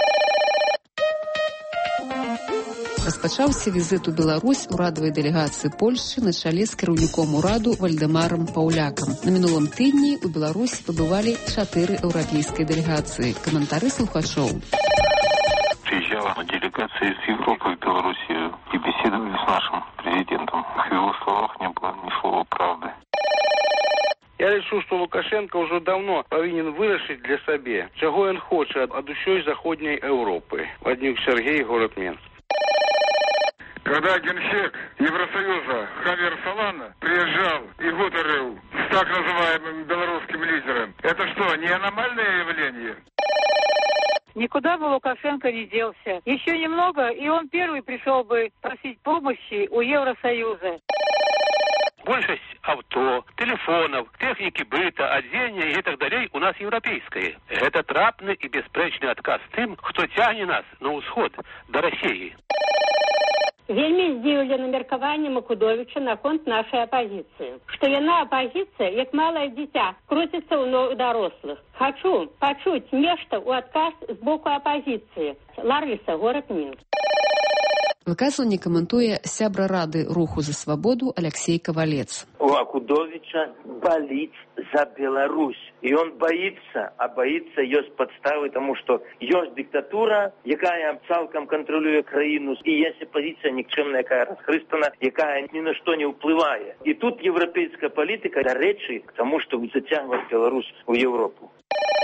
Распачаўся візит у Беларусь урадавай дэлегацыі Польшчы на чале з кіраўніком ураду Вальдэмарам Паўлякам. На мінулым тыдні у Беларусі пабывалі 4 еўрапейскай дэлегацыі. Каментары слухачоў. Приезжала делегация из Европы в Белоруссию и беседовали с нашим президентом. В его словах не было ни слова правды. Я лічу, што Лукашенко ўжо давно павінен вырашыць для сабе, чаго ён хоча ад усёй заходняй Европы. Ваднюк Сергей, город Минск. Когда генсек Евросоюза Хавьер Солана приезжал и говорил с так называемым белорусским лидером, это что, не аномальное явление? Никуда бы Лукашенко не делся. Еще немного, и он первый пришел бы просить помощи у Евросоюза. Большасць авто, телефонов, техники быта, адзення і так далей у нас еўрапейская. Гэта трапны і бясспрэчны адказ тым, хто цягне нас на ўсход, да Расіі. Вельмі здзіўлена меркаванне Макудовіча наконт нашай апазіцыі. Што яна апазіцыя, як малае дзіця, круціцца ў ног дарослых. Хачу пачуць нешта ў адказ з боку апазіцыі. Ларыса, горад Мінск. Выказванне каментуе сябра рады руху за свабоду Алексей Ковалец. У Акудовича болит за Беларусь. И он боится, а боится ёсць подставы, тому что ёсць диктатура, якая цалкам контролює країну, і есть оппозиция никчемная, якая расхрыстана, якая ни на что не уплывае. И тут европейская политика, до речи, к тому, чтобы затягивать Беларусь в Европу.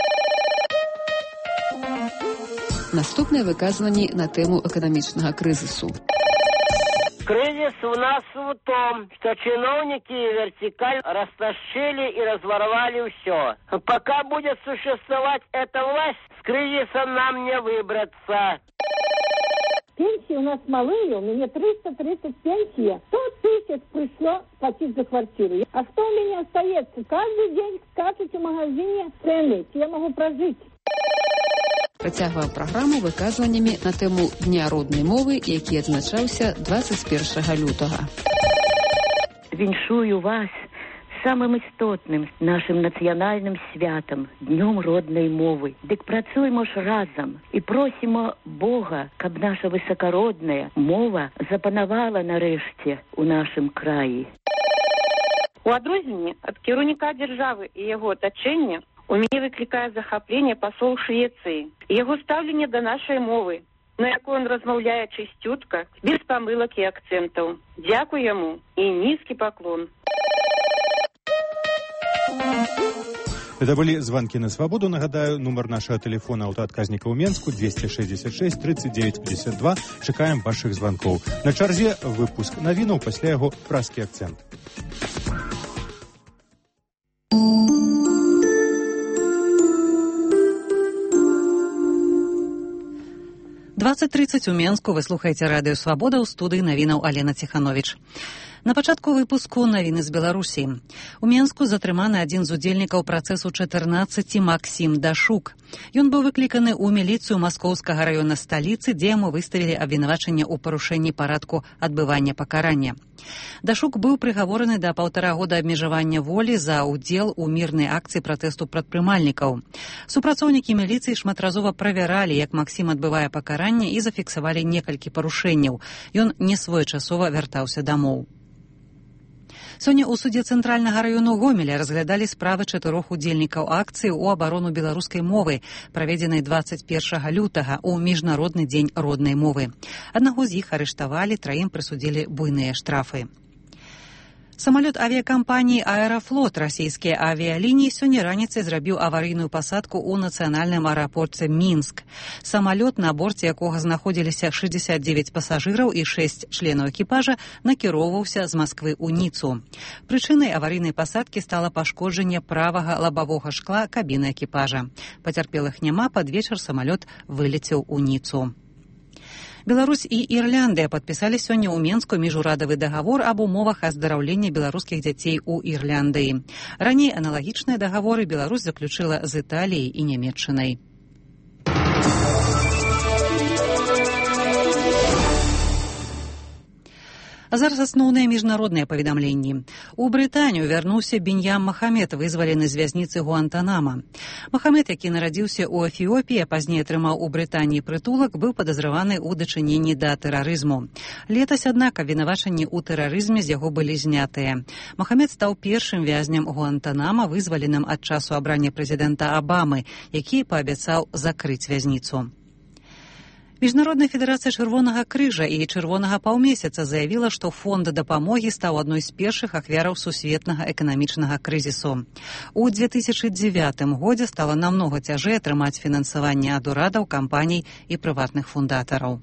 Наступнае выказванне на тэму эканамічнага крызісу. Кризис у нас в том, что чиновники и вертикаль растащили и разворовали все. Пока будет существовать эта власть, с кризисом нам не выбраться. Пенсии у нас малые, у меня 330 пенсия. 100 тысяч пришло платить за квартиру. А что у меня остается? Каждый день скачут в магазине цены. Я могу прожить. Працягваем праграму выказваннямі на тэму Дня роднай мовы, які адзначаўся 21 лютага. Віншую вас самым істотным нашим нацыянальным святам, Днём роднай мовы. Дык працуймо ж разам і просімо Бога, каб наша высакародная мова запанавала нарэшце ў нашым краі. У адрозненне ад кіраўніка дзяржавы і яго атачэння у мяне выклікае захапленне пасол Швецыі і яго стаўленне да нашай мовы. на якой ён размаўляе чысцютка, без памылак і акцэнтаў. Дзякуй яму і нізкі паклон. Это были звонки на свободу. Нагадаю, номер нашего телефона аўтаадказніка ў Менску 266 39 52. Чакаем ваших звонков. На чарзе выпуск навінаў, пасля яго празкі акцент. 20:30 у Менску. Вы слухаеце радыё «Свабода», ў студыі навінаў Алена Ціхановіч. На пачатку выпуску навіны з Беларусі. У Менску затрыманы адзін з удзельнікаў працэсу 14 Максім Дашук. Ён быў выкліканы ў міліцыю Маскоўскага раёна сталіцы, дзе яму выставілі абвінавачанне ў парушэнні парадку адбывання пакарання. Дашук быў прыгавораны да 1,5 года абмежавання волі за ўдзел у мірнай акцыі пратэсту прадпрымальнікаў. Супрацоўнікі міліцыі шматразова правяралі, як Максім адбывае пакаранне, і зафіксавалі некалькі парушэнняў. Ён несвоечасова вяртаўся дамоў. Сёння ў судзе Цэнтральнага раёну Гомеля разглядалі справы 4 удзельнікаў акцыі ў абарону беларускай мовы, праведзенай 21 лютага ў Міжнародны дзень роднай мовы. Аднаго з іх арыштавалі, 3 прысудзілі буйныя штрафы. Самалёт авіякампаніі «Аэрафлот» расійскія авіялініі сёння раніцай зрабіў аварыйную пасадку ў нацыянальным аэрапорце Мінск. Самалёт, на борце якога знаходзіліся 69 пасажыраў і 6 членаў экіпажа, накіроўваўся з Масквы ў Ніцу. Прычынай аварыйнай пасадкі стала пашкоджанне правага лабавога шкла кабіны экіпажа. Пацярпелых няма, пад вечар самалёт вылецеў у Ніцу. Беларусь і Ірландыя падпісалі сёння ў Менску міжурадавы дагавор аб умовах аздараўлення беларускіх дзяцей у Ірландыі. Раней аналагічныя дагаворы Беларусь заключыла з Італіяй і Нямецчынай. А зараз асноўныя міжнародныя паведамленні. У Брытанію вярнуўся Беньям Махамед, вызвалены з вязніцы Гуантанама. Махамед, які нарадзіўся ў Эфіопіі, а пазней атрымаў у Брытаніі прытулак, быў падазраваны ў дачыненні да тэрарызму. Летась, аднак, абвінавачанні ў тэрарызме з яго былі знятыя. Махамед стаў першым вязням Гуантанама, вызваленым ад часу абрання прэзідэнта Абамы, які паабяцаў закрыць вязніцу. Міжнародная федэрацыя Чырвонага крыжа і Чырвонага паўмесяца заявіла, што фонд дапамогі стаў адной з першых ахвяраў сусветнага эканамічнага крызісу. У 2009 годзе стала намнога цяжэй атрымаць фінансаванне ад урадаў, кампаній і прыватных фундатараў.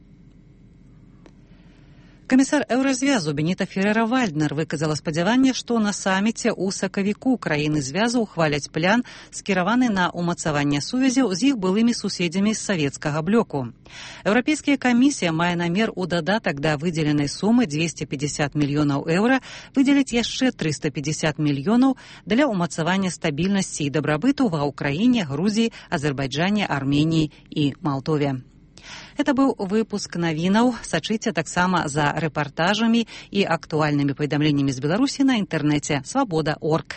Камісар Еўразвязу Беніта Ферера-Вальднер выказала спадзяванне, што на саміце ў сакавіку краіны звязу ўхваляць план, скіраваны на ўмацаванне сувязяў з іх былымі суседзямі з савецкага блоку. Еўрапейская камісія мае намер у дадатак да выдзеленай сумы 250 мільёнаў еўра выдзеліць яшчэ 350 мільёнаў для ўмацавання стабільнасці і дабрабыту ва Ўкраіне, Грузіі, Азербайджане, Арменіі і Малдове. Это быў выпуск навінаў. Сачыце таксама за рэпартажамі і актуальнымі паведамленнямі з Беларусі на інтэрнэце свабода.орг.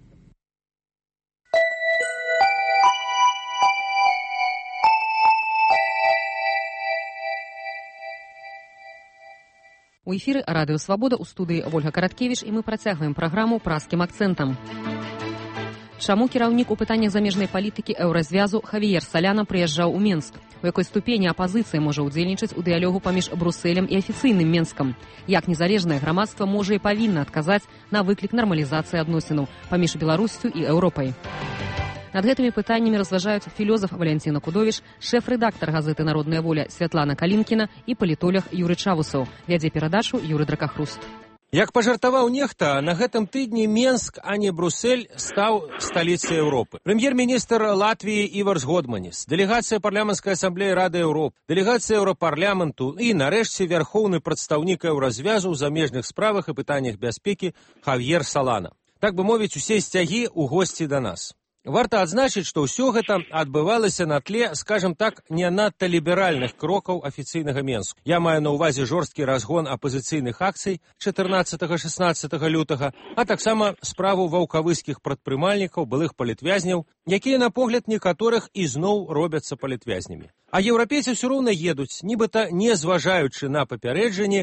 У эфіры радыё «Свабода», у студыі Ольга Караткевіч, і мы працягваем праграму празкім акцэнтам. Чаму кіраўнік у пытаннях замежнай палітыкі Еўразвязу Хавіер Саляна прыязджаў у Менск? У якой ступені апазіцыя можа ўдзельнічаць у дыялогу паміж Брусэлем і афіцыйным Менскам? Як незалежнае грамадства можа і павінна адказаць на выклік нармалізацыі адносінаў паміж Беларусю і Еўропай? Над гэтымі пытаннямі разважаюць філёзаф Валянціна Кудовіч, шэф-рэдактар газеты «Народная воля» Святлана Калінкіна і палітолог Юры Чавусаў. Вядзе перадачу Юры Дракахруст. Як пажартаваў нехта, на гэтым тыдні Менск, а не Брусэль, стаў сталіцай Еўропы. Прэм'ер-міністр Латвіі Іварс Годманіс, дэлегацыя парламенцкай асамблеі Рады Еўропы, дэлегацыя Еўрапарламенту і, нарэшце, вярхоўны прадстаўнік Еўразвязу ў замежных справах і пытаннях бяспекі Хавьер Салана. Так бы мовіць, усе сцягі ў госці да нас. Варта адзначыць, што ўсё гэта адбывалася на тле, скажам так, не надта ліберальных крокаў афіцыйнага Менску. Я маю на ўвазе жорсткі разгон апазіцыйных акцый 14-16 лютага, а таксама справу ваўкавыскіх прадпрымальнікаў, былых палітвязняў, якія на погляд некаторых ізноў робяцца палітвязнямі. А еўрапейцы ўсё роўна едуць, нібыта не зважаючы на папярэджанні,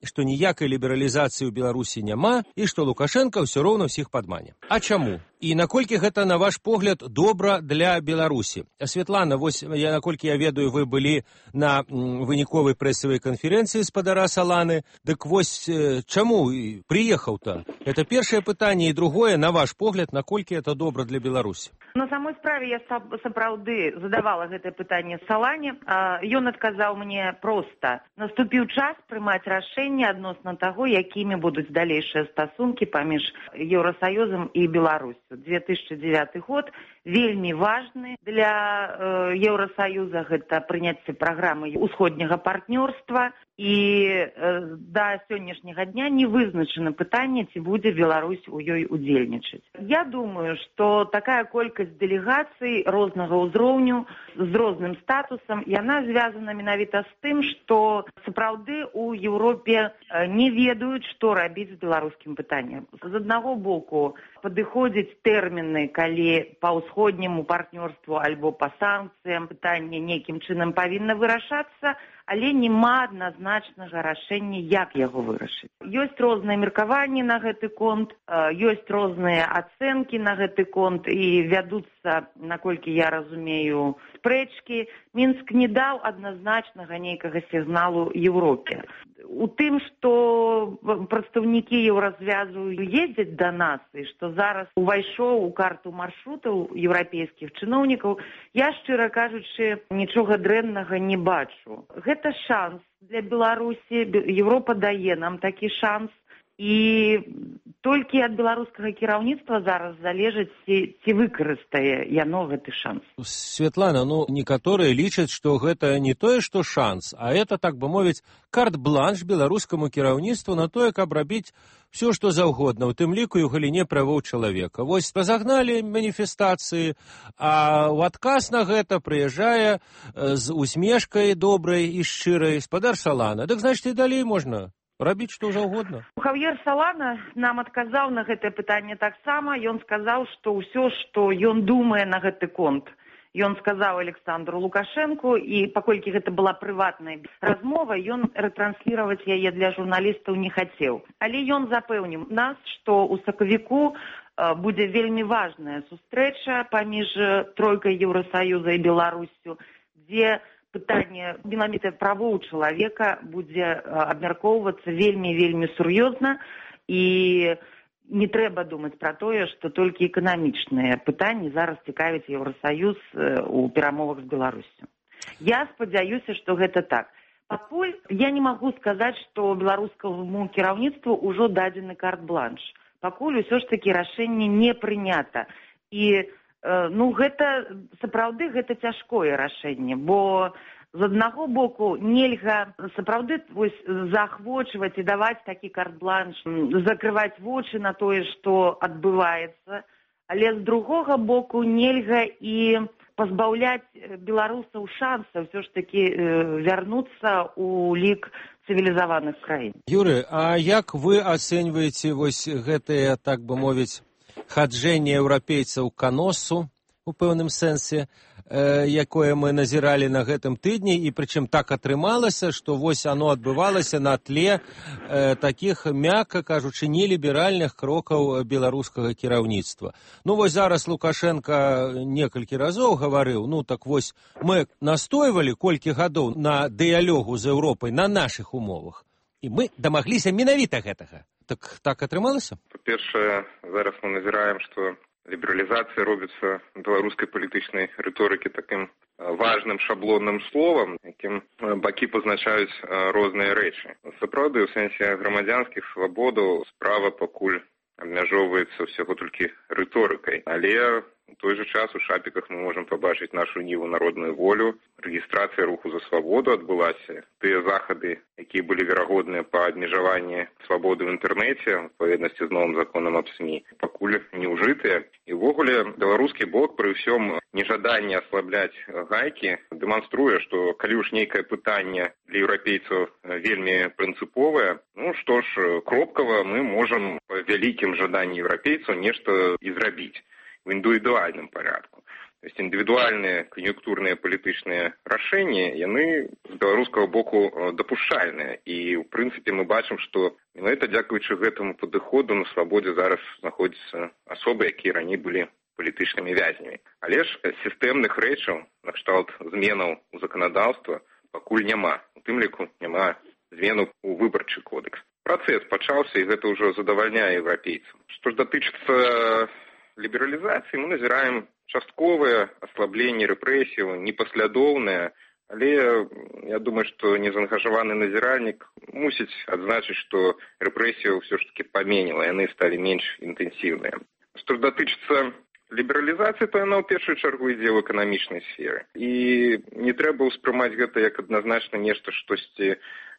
што ніякай лібералізацыі ў Беларусі няма і што Лукашенко ўсё роўна ўсіх падмане. А чаму? І наколькі гэта, на ваш погляд, добра для Беларусі? Святлана, вось, наколькі я ведаю, вы былі на выніковай прэсавай канферэнцыі спадара Саланы. Дык вось, чаму прыехаў-то? Это першае пытанне. І другое, на ваш погляд, наколькі это добра для Беларусі? На самой справе я сапраўды задавала гэтае пытанне Салане. Ён адказаў мне проста. Наступіў час прымаць рашэнне адносна таго, якімі будуць далейшыя стасункі паміж Еўрасаюзам і Беларусю. 2009 год вельмі важны для Еўрасаюза, гэта прыняцце праграмы усходняга партнёрства, і да сённяшняга дня не вызначана пытанне, ці будзе Беларусь у ёй удзельнічаць. Я думаю, што такая колькасць дэлегацый рознага ўзроўню з розным статусам, яна звязана менавіта з тым, што сапраўды у Еўропе не ведаюць, што рабіць з беларускім пытаннем. З аднаго боку падыходзяць тэрміны, калі па ўсходняму партнёрству альбо па санкцыям пытанне нейкім чынам павінна вырашацца, але няма адназначнага рашэння, як яго вырашыць. Ёсць розныя меркаванні на гэты конт, ёсць розныя ацэнкі на гэты конт, і вядуцца, наколькі я разумею, спрэчкі. Мінск не даў адназначнага нейкага сігналу Еўропе. У тым, што прадстаўнікі Еўразвязу ездзяць да нас, і што зараз увайшоў у карту маршрутаў еўрапейскіх чыноўнікаў, я, шчыра кажучы, нічога дрэннага не бачу. Гэта шанс для Беларусі, Еўропа дае нам такі шанс, і толькі ад беларускага кіраўніцтва зараз залежыць, ці выкарыстае яно гэты шанс. Святлана, некаторыя лічаць, што гэта не тое, што шанс, а это, так бы мовіць, карт-бланш беларускаму кіраўніцтву на тое, каб рабіць все, што заўгодна, у тым ліку і ў галіне правоў чалавека. Вось разагналі маніфестацыі, а ў адказ на гэта прыязджае з усмешкай добрай і шчырай спадар Салана. Дык, значыць, і далей можна рабіць што заўгодна. Хавьер Салана нам адказаў на гэтае пытанне таксама. Ён сказаў, што ўсё, што ён думае на гэты конт, ён сказаў Александру Лукашенку, і паколькі гэта была прыватная размова, ён ретранслировать яе для журналістаў не хацеў. Але ён запэўніў нас, што ў сакавіку будзе вельмі важная сустрэча паміж тройкай Еўрасаюза і Беларусю, дзе пытанне менавіта правоў чалавека будзе абмяркоўвацца вельмі сур'ёзна, і не трэба думаць пра тое, што толькі эканамічныя пытанні зараз цікавяць Еўрасаюз у перамовах з Беларусю. Я спадзяюся, што гэта так. Пакуль я не магу сказаць, што беларускаму кіраўніцтву ўжо дадзены карт-бланш. Пакуль усё ж такі рашэнне не прынята. І гэта сапраўды гэта цяжкое рашэнне, бо з аднаго боку нельга сапраўды заахвочваць і даваць такі карт-бланш, закрываць вочы на тое, што адбываецца, але з другога боку нельга і пазбаўляць беларусаў шанса ўсё ж такі вярнуцца ў лік цывілізаваных краін. Юрый, а як вы ацэньваеце вось гэтае, так бы мовіць, хаджэнне еўрапейцаў к носу, у пэўным сэнсе, якое мы назіралі на гэтым тыдні, і прычым так атрымалася, што вось оно адбывалася на тле такіх, мякка кажучы, неліберальных крокаў беларускага кіраўніцтва. Вось зараз Лукашенко некалькі разоў гаварыў, так вось мы настойвалі колькі гадоў на дыялогу з Еўропай на нашых умовах, і мы дамагліся менавіта гэтага. Так атрымалася? Па-першае, зараз мы назіраем, што лібералізацыя робіцца беларускай палітычнай рыторыкі такім важным шаблонным словам, якім бакі пазначаюць розныя рэчы. Сапраўды, у сэнсе грамадзянскіх свабодаў справа пакуль абмяжоўваецца ўсяго толькі рыторыкай. Але у той жа час у шапіках мы можам пабачыць нашу ніву народную волю. Рэгістрацыя руху за свабоду адбылася. Тыя захады, якія былі верагодныя па абмежаванні свабоды ў інтэрнэце, у адпаведнасці з новым законам аб СМІ, пакуль не ўжытыя. І ўвогуле беларускі бок пры ўсём нежаданні аслабляць гайкі дэманструе, што калі ўж нейкае пытанне для еўрапейцаў вельмі прынцыповае, што ж, кропкава мы можам па вялікім жаданні еўрапейцаў нешта і зрабіць в індывідуальным парядку. То есть индивидуальные конъюнктурные палітычныя рашэнні, яны з беларускага боку дапушчальныя. І, ў прынцыпе, мы бачым, што менавіта дзякуючы гэтаму падыходу на свабодзе зараз знаходзяцца асобы, якія раней былі палітычнымі вязнямі. Але ж сістэмных рэчаў, накшталт зменаў у заканадаўства, пакуль няма. У тым ліку няма зменаў у выбарчы кодекс. Працэс пачаўся, і гэта ўжо задавальняе еўрапейцам. Што ж датычыцца лібералізацыі, мы назіраем частковае аслабленне рэпрэсіяў, непаслядоўнае, але я думаю, што незаангажаваны назіральнік мусіць адзначыць, што рэпрэсія ўсё ж таки паменіла, яны сталі менш інтэнсіўныя. Што ж датычыцца лібералізацыі, то яна ў першую чаргу ідзе ў эканамічнай сферы. І не трэба ўспрымаць гэта як адназначна нешта, штосьці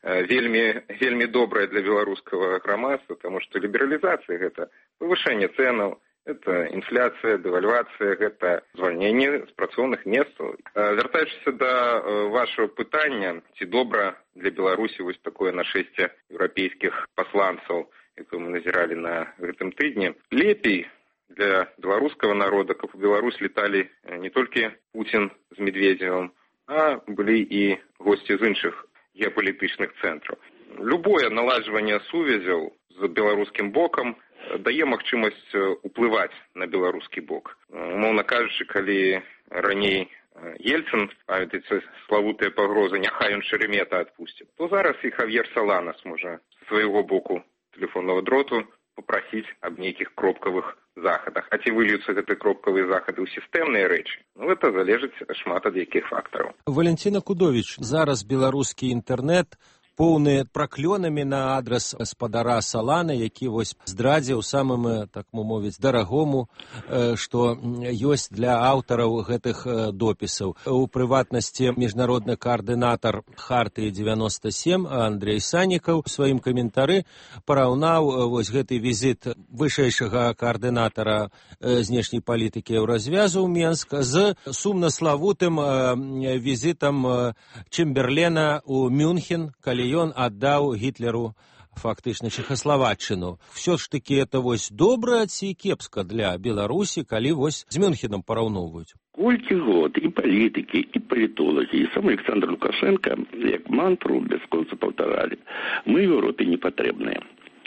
вельмі добрае для беларускага грамадства, таму што лібералізацыя гэта павышэнне цэнаў, это інфляцыя, дэвальвацыя, гэта звальненне з працоўных месцаў. Вяртаючыся да вашего пытання, ці добра для Беларусі вось такое нашэсце еўрапейскіх пасланцаў, якое мы назіралі на гэтым тыдні, лепей для беларускага народа, каб у Беларусь леталі не толькі Пуцін з Медведзевым, а былі і госці з іншых геапалітычных цэнтраў. Любое наладжванне сувязяў з беларускім бокам дае магчымасць уплываць на беларускі бок. Умоўна кажучы, калі раней Ельцин, памятаеце, славутыя пагрозы, няхай ён Шеремета адпусціць, то зараз і Хавьер Салана зможа з свайго боку тэлефоннага дроту папрасіць аб нейкіх кропкавых захадах. А ці выльюцца гэтыя кропкавыя захады ў сістэмныя рэчы? Гэта залежыць шмат ад якіх фактараў. Валентина Кудович, зараз беларускі інтэрнэт поўны праклёнамі на адрас гаспадара Салана, які вось здрадзіў самым, так мовіць, дарагому, што ёсць для аўтараў гэтых допісаў. У прыватнасці міжнародны каардынатар Хартыі 97 Андрей Саннікаў у сваім каментары параўнаў вось гэты візіт вышэйшага каардынатара знешняй палітыкі Еўразвязу ў Менск з сумнаславутым візітам Чэмберлена ў Мюнхен, калі ён аддаў Гітлеру фактычна Чэхаславаччыну. Всё ж такі это вось добра ці кепска для Беларусі, калі вось з Мюнхенам параўноўваюць? Колькі год і палітыкі, і палітолагі, і сам Александр Лукашенко як мантру бясконца паўтаралі: мы в Еўропе не патрэбныя.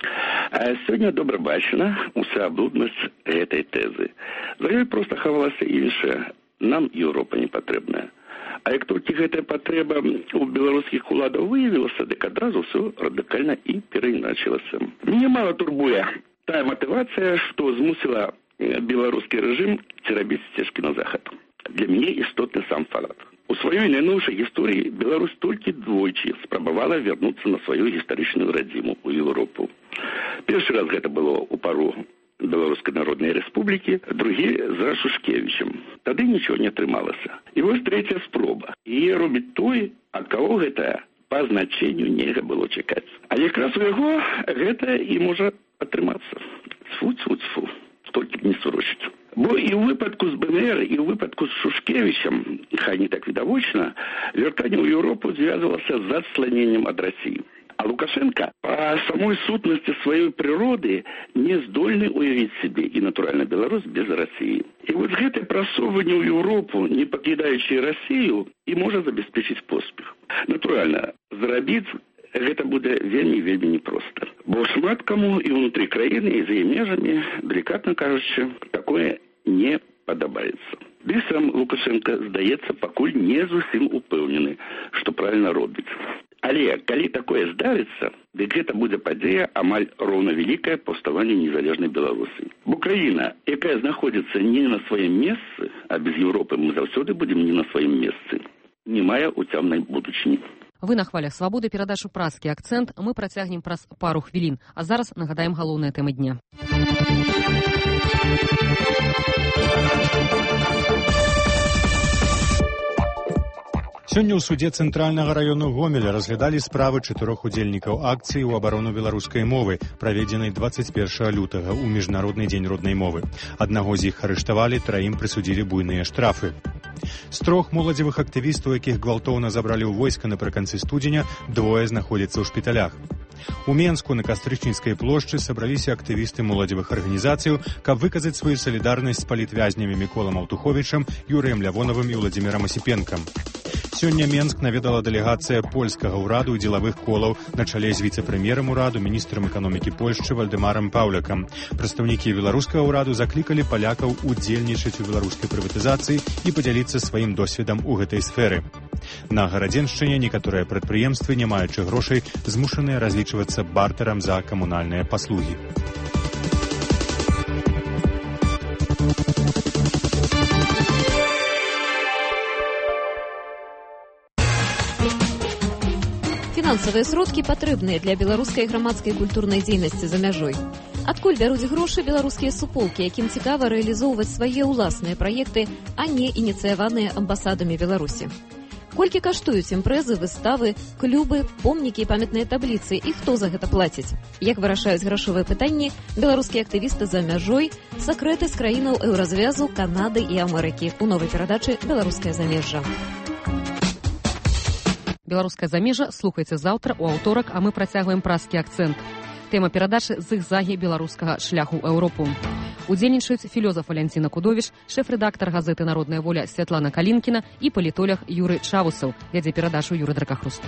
А сёння добра бачна уся аблуднасць гэтай тэзы. За ёй проста хавалася іншая: нам Еўропа не патрэбная. А як толькі гэтая патрэба у беларускіх уладаў выявілася, дык адразу ўсё радыкальна і перайначылася. Мне мала турбуе тая матывацыя, што змусіла беларускі рэжым церабіць сцежкі на захад. Для мяне істотны сам факт. У сваёй найноўшай гісторыі Беларусь толькі двойчы спрабавала вярнуцца на сваю гістарычную радзіму ў Еўропу. Першы раз гэта было ў пару Беларускай Народнай Рэспублікі, другі за Шушкевічем. Тады нічого не атрымалася. І вось трэцяя спроба. І робіць той, ад каго гэта па значенню нельга было чакаць. А якраз у яго гэта і можа атрымацца. Цфу-цфу-цфу. Толькі не сурочыць. Бо і ў выпадку з БНР, і ў выпадку з Шушкевічем, хай не так відавочна, вяртанне ў Еўропу звязвалася з адсланеннем ад Расіі. А Лукашенко по самой сутности своей природы не здольны уявить себе и натурально Беларусь без России. И вот это просовывание в Европу, не покидающее Россию, и может обеспечить поспех. Натурально, зарабить это будет вельми непросто. Бо шмат кому и внутри краины, и за ее межами, деликатно кажучи, такое не подобается. Да сам Лукашенко, здаецца, пакуль не зусім упэўнены, што правильно робіць. Але калі такое здарыцца, дык гэта будзе падзея амаль роўна вялікая па ўставанню незалежнай Беларусі. Бо краіна, якая знаходзіцца не на сваім месцы, а без Еўропы мы заўсёды будзем не на сваім месцы, не мае уцямнай будучыні. Вы на хвалях свабоды, перадачу «Праскі акцэнт» мы працягнем праз пару хвілін, а зараз нагадаем галоўныя тэмы дня. Сёння ў судзе цэнтральнага раёну Гомеля разглядалі справы 4 удзельнікаў акцыі ў абарону беларускай мовы, праведзенай 21 лютага ў Міжнародны дзень роднай мовы. Аднаго з іх арыштавалі, 3 прысудзілі буйныя штрафы. З 3 моладзевых актывістаў, якіх гвалтоўна забралі ў войска напрыканцы студзеня, 2 знаходзяцца ў шпіталях. У Менску на Кастрычніцкай плошчы сабраліся актывісты моладзевых арганізацыяў, каб выказаць сваю салідарнасць з палітвязнямі Міколам Аўтуховічам, Юрыем Лявонавым і Владзімірам Асіпенкам. Сёння Менск наведала дэлегацыя польскага ўраду і дзелавых колаў на чале з віцэ-прэм'ерам ураду, міністрам эканомікі Польшчы Вальдэмарам Паўлякам. Прадстаўнікі беларускага ўраду заклікалі палякаў удзельнічаць у беларускай прыватызацыі і падзяліцца сваім досведам у гэтай сферы. На Гарадзеншчыне некаторыя прадпрыемствы, не маючы грошай, змушаныя разлічвацца бартэрам за камунальныя паслугі. Фінансавыя сродкі патрэбныя для беларускай грамадскай культурнай дзейнасці за мяжой. Адкуль бяруць грошы беларускія суполкі, якім цікава рэалізоўваць свае ўласныя праекты, а не ініцыяваныя амбасадамі Беларусі? Колькі каштуюць імпрэзы, выставы, клубы, помнікі і памятныя табліцы, і хто за гэта плаціць? Як вырашаюць грашовыя пытанні беларускія актывісты за мяжой, сакрэты з краінаў Еўразвязу, Канады і Амерыкі у новай перадачы «Беларускае замежжа». Беларускае замежжа слухайце заўтра ў аўторак, а мы працягваем празкі акцэнт. Тэма перадачы «Зігзагі беларускага шляху ў Еўропу». Удзельнічаюць філёзаф Валянціна Кудовіч, шэф-рэдактар газеты «Народная воля» Святлана Калінкіна і палітолог Юры Чавусаў. Вядзе перадачу Юры Дракахруст.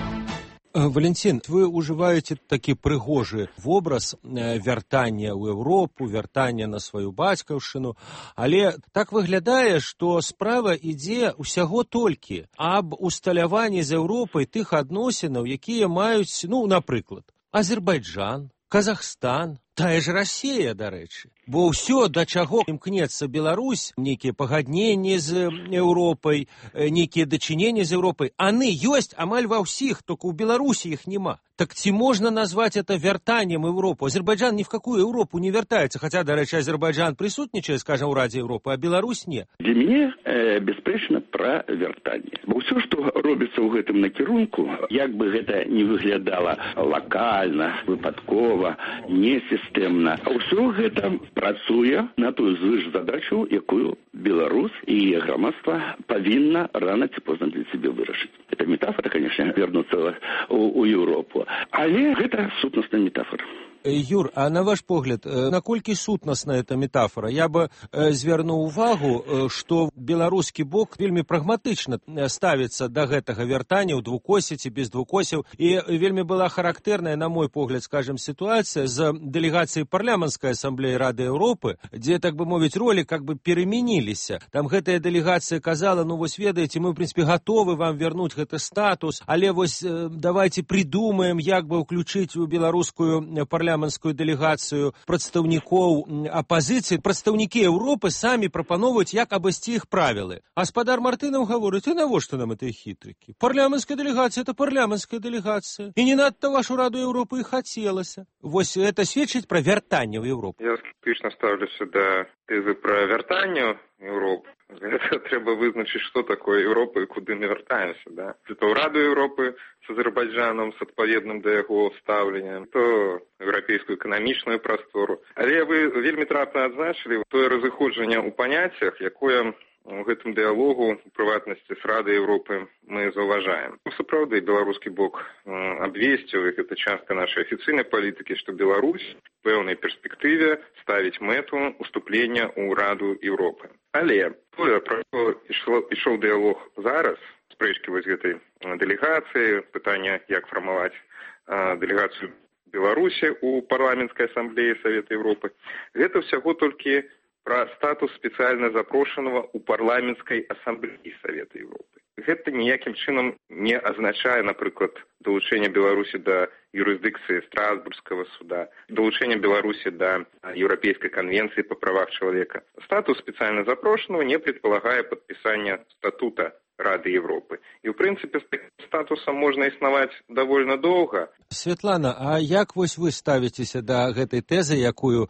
Валентин, вы уживаете такі прыгожы вобраз вяртання ў Еўропу, вяртання на сваю бацькаўшчыну, але так выглядае, што справа ідзе ўсяго толькі аб усталяванні з Еўропай тых адносінаў, якія маюць, напрыклад, Азербайджан, Казахстан, тая ж Расія, дарэчы. Бо ўсё, да чаго імкнецца Беларусь, нейкія пагадненні з Еўропай, нейкія дачыненні з Еўропай, яны ёсць амаль ва ўсіх, толькі ў Беларусі іх няма. Так ці можна назваць это вяртаннем Еўропы? Азербайджан ни в какую Еўропу не вяртаецца, хотя, дарэчы, Азербайджан присутнічае, скажем, у Раде Еўропы, а Беларусь не. Для мяне бясспрэчна пра вяртанне. Бо ўсё, што робіцца ў гэтым накірунку, як бы гэта не выглядала лакальна, выпадкова, несістэмна, а ўсё гэта працуе на тую звышзадачу, якую Беларусь і яе грамадства павінна рана ці позна для сябе вырашыць. Это метафора, конечно, вернуцца у Еўропу. Але гэта сутнасная метафора. Юр, а на ваш погляд, наколькі сутнасна эта метафора? Я бы звярнуў увагу, што беларускі бок вельмі прагматычна ставіцца да гэтага вяртання ў двукосе ці без двукосяў, і вельмі была характэрная, на мой погляд, скажем, сітуацыя з дэлегацыяй парламенцкай асамблеі Рады Еўропы, дзе, так бы мовіць, ролі как бы перемяніліся. Там гэтая дэлегацыя казала, вось ведаеце, мы, в принципе, готовы вам вернуть гэты статус, але вось давайте придумаем, як бы ўключыць у беларускую парламенцкую дэлегацыю прадстаўнікоў апазіцыі. Прадстаўнікі Еўропы самі прапановваюць, як абысці іх правілы. А спадар Мартынаў гаворыць, а навошта нам этой хітрыкі? Парламенцкая дэлегацыя – это парламенцкая дэлегацыя. І не надта вашу Раду Еўропы і хацелася. Вось это сведчыць пра вяртанне ў Еўропу. Я скептычна ставлюся да тэзы пра вяртанне Еўропы. Гэта трэба вызначыць, што такое Еўропа і куды мы вяртаемся. Да? То ў Раду Еўропы з Азербайджанам, з адпаведным да яго стаўленнем, то еўрапейскую эканамічную прастору. Але вы вельмі трапна адзначылі тое разыходжанне ў паняццях, якое у гэтым дыялогу, у прыватнасці з Радай Еўропы, мы заўважаем. Сапраўды, беларускі бок абвесціў, і гэта частка нашай афіцыйнай палітыкі, што Беларусь у пэўнай перспектыве ставіць мэту уступлення ў Раду Еўропы. Але тое, пра што ішоў дыялог зараз, спрэчкі вось гэтай дэлегацыі, пытання, як фармаваць дэлегацыю Беларусі ў парламенцкай асамблеі Савета Еўропы, гэта ўсяго толькі пра статус спецыяльна запрошанага ў парламенцкай асамблеі Савета Еўропы. Гэта ніякім чынам не азначае, напрыклад, далучэнне Беларусі да юрысдыкцыі Страсбургскага суда, далучэнне Беларусі да Еўрапейскай канвенцыі па правах чалавека. Статус спецыяльна запрошанага не предполагае падпісання статута Рады Еўропы. І, ў прынцыпе, з такім статусам можна існаваць давольна доўга. Светлана, а як вось вы ставіцеся да гэтай тэзы, якую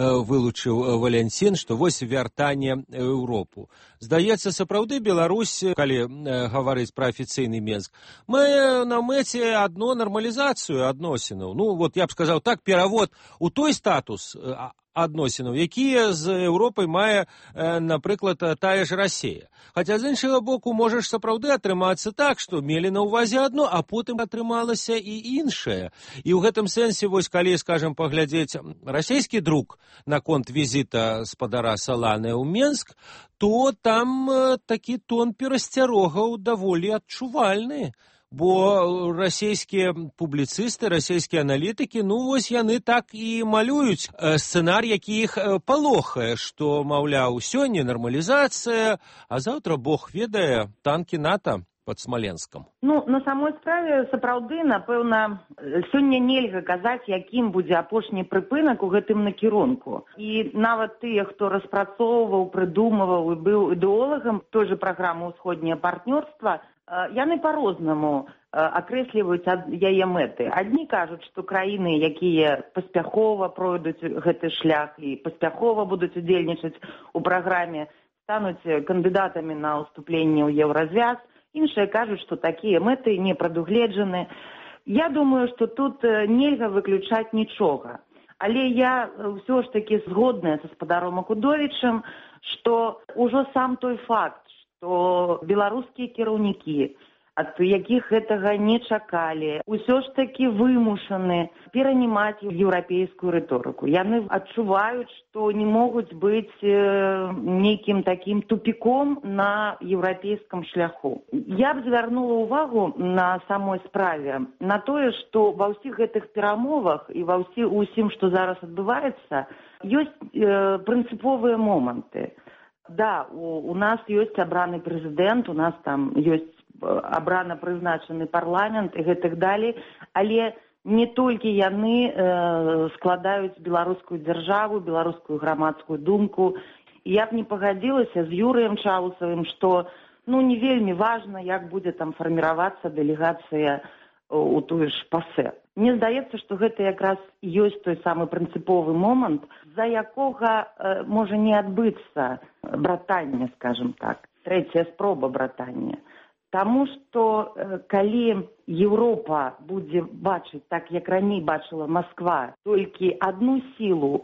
вылучыў Валянцін, што вось вяртанне Еўропу? Здаецца, сапраўды Беларусь, калі гаварыць пра афіцыйны Менск, мае на мэце адно нармалізацыю адносінаў. Ну, вот я б сказаў так, перавод у той статус адносінаў, якія з Еўропай мае, напрыклад, тая ж Расія. Хаця, з іншага боку, можа ж сапраўды атрымацца так, што мелі на ўвазе адно, а потым атрымалася і іншае. І ў гэтым сэнсе, вось калі, скажам, паглядзець расійскі друк наконт візіта спадара Саланы ў Менск, то там такі тон перасцярогаў даволі адчувальны. Бо расійскія публіцысты, расійскія аналітыкі, ну вось яны так і малююць сцэнар, які іх палохае, што, маўляў, сёння нармалізацыя, а заўтра Бог ведае танкі НАТО пад Смаленскам. Ну, на самой справе, сапраўды, напэўна, сёння нельга казаць, якім будзе апошні прыпынак у гэтым накірунку. І нават тыя, хто распрацоўваў, прыдумываў і быў ідэолагам той же праграмы «Усходняе партнёрства», яны па-рознаму акрэсліваюць яе мэты. Адні кажуць, што краіны, якія паспяхова пройдуць гэты шлях і паспяхова будуць удзельнічаць у праграме, стануць кандыдатамі на ўступленне ў еўразвяз. Іншыя кажуць, што такія мэты не прадугледжаны. Я думаю, што тут нельга выключаць нічога. Але я ўсё ж такі згодная са спадаром Акудовічам, што ўжо сам той факт, што беларускія кіраўнікі, ад якіх гэтага не чакалі, усё ж такі вымушаны перанімаць еўрапейскую рыторыку. Яны адчуваюць, што не могуць быць нейкім такім тупіком на еўрапейскім шляху. Я б звярнула ўвагу на самой справе на тое, што ва ўсіх гэтых перамовах і ва ўсім, што зараз адбываецца, ёсць прынцыповыя моманты. Да, у нас ёсць абраны прэзідэнт, у нас там ёсць абрана прызначаны парламент і гэтак далей, але не толькі яны складаюць беларускую дзяржаву, беларускую грамадскую думку. І я б не пагадзілася з Юрыем Чаусавым, што не вельмі важна, як будзе там фарміравацца дэлегацыя у тую ж ПАСЕ. Мне здаецца, што гэта якраз ёсць той самы прынцыповы момант, за якога можа не адбыцца братання, скажем так, трэцяя спроба братання. Таму што калі Еўропа будзе бачыць, так як раней бачыла Масква, толькі адну сілу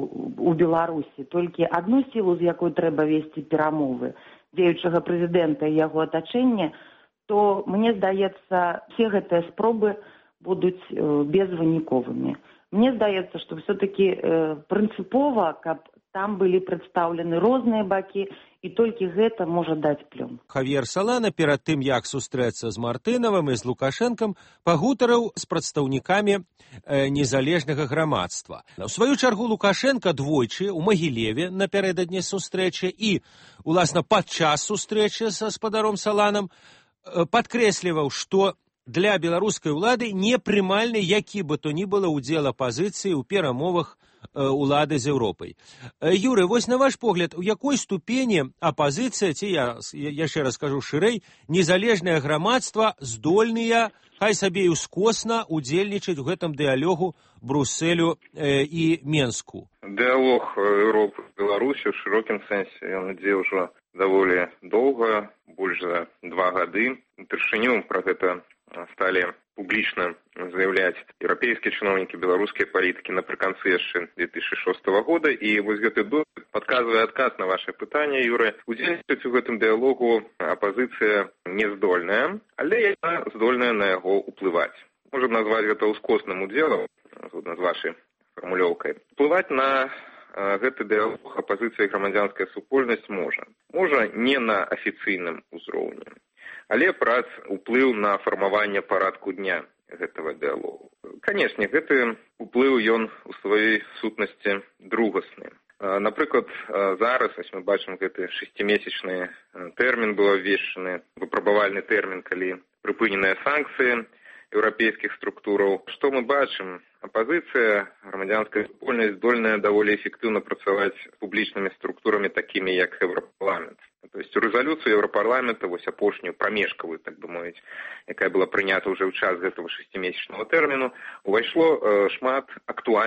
у Беларусі, толькі адну сілу, з якой трэба весці перамовы, дзеючага прэзідэнта і яго атачэння, то, мне здаецца, все гэтыя спробы будуць безвыніковымі. Мне здаецца, што все-таки прынцыпова, каб там былі прадстаўлены розныя бакі, і толькі гэта можа даць плён. Хавьер Салана перад тым, як сустрэцца з Мартынавым і з Лукашэнкам, пагутарыў з прадстаўнікамі незалежнага грамадства. У сваю чаргу Лукашэнка двойчы ў Магілеве напярэдадні сустрэчы і, уласна, падчас сустрэчы са спадаром Саланам падкрэсліваў, што для беларускай улады непрымальны які бы то ні было ўдзел апазіцыі ў перамовах улады з Еўропай. Юрый, вось на ваш погляд, у якой ступені апазіцыя, ці я яшчэ раз скажу шырэй, незалежнае грамадства здольныя, хай сабе і ўскосна удзельнічаць у гэтым дыялогу Брусселю і Менску? Дыялог Еўропы з Беларусю ў шырокім сэнсе, ён ідзе ўжо даволі доўга, больш за 2 гады. Упершыню пра гэта сталі публічна заявляць еўрапейскія чыноўнікі, беларускія палітыкі напрыканцы яшчэ 2006 года. І вось гэты досвед падказвае адказ на ваше пытанне, Юрый. Удзельнічаць у гэтым дыялогу апазіцыя не здольная, але яна здольная на яго ўплываць. Можам назваць гэта ўскосным удзелам, згодна з вашай фармулёўкай. Уплываць на гэты дыялог апазіцыя і грамадзянская супольнасць можа. Можа не на афіцыйным узроўні, але праз уплыў на фармаванне парадку дня гэтага дыялогу. Канешне, гэты уплыў ён у сваёй сутнасці другасны. Напрыклад, зараз мы бачым гэты 6-месячны тэрмін быў абвешчаны, выпрабавальны тэрмін, калі прыпыненыя санкцыі еўрапейскіх структураў. Што мы бачым? Апазіцыя, грамадзянская супольнасць здольная даволі эфектыўна працаваць з публічнымі структурамі, такімі як Еўрапарламент. То есть у рэзалюцыю Еўрапарламента, вось апошнюю прамежкавую, так бы мовіць, якая была прынята ўжо ў час гэтага 6-месячнага тэрміну, увайшло шмат актуальных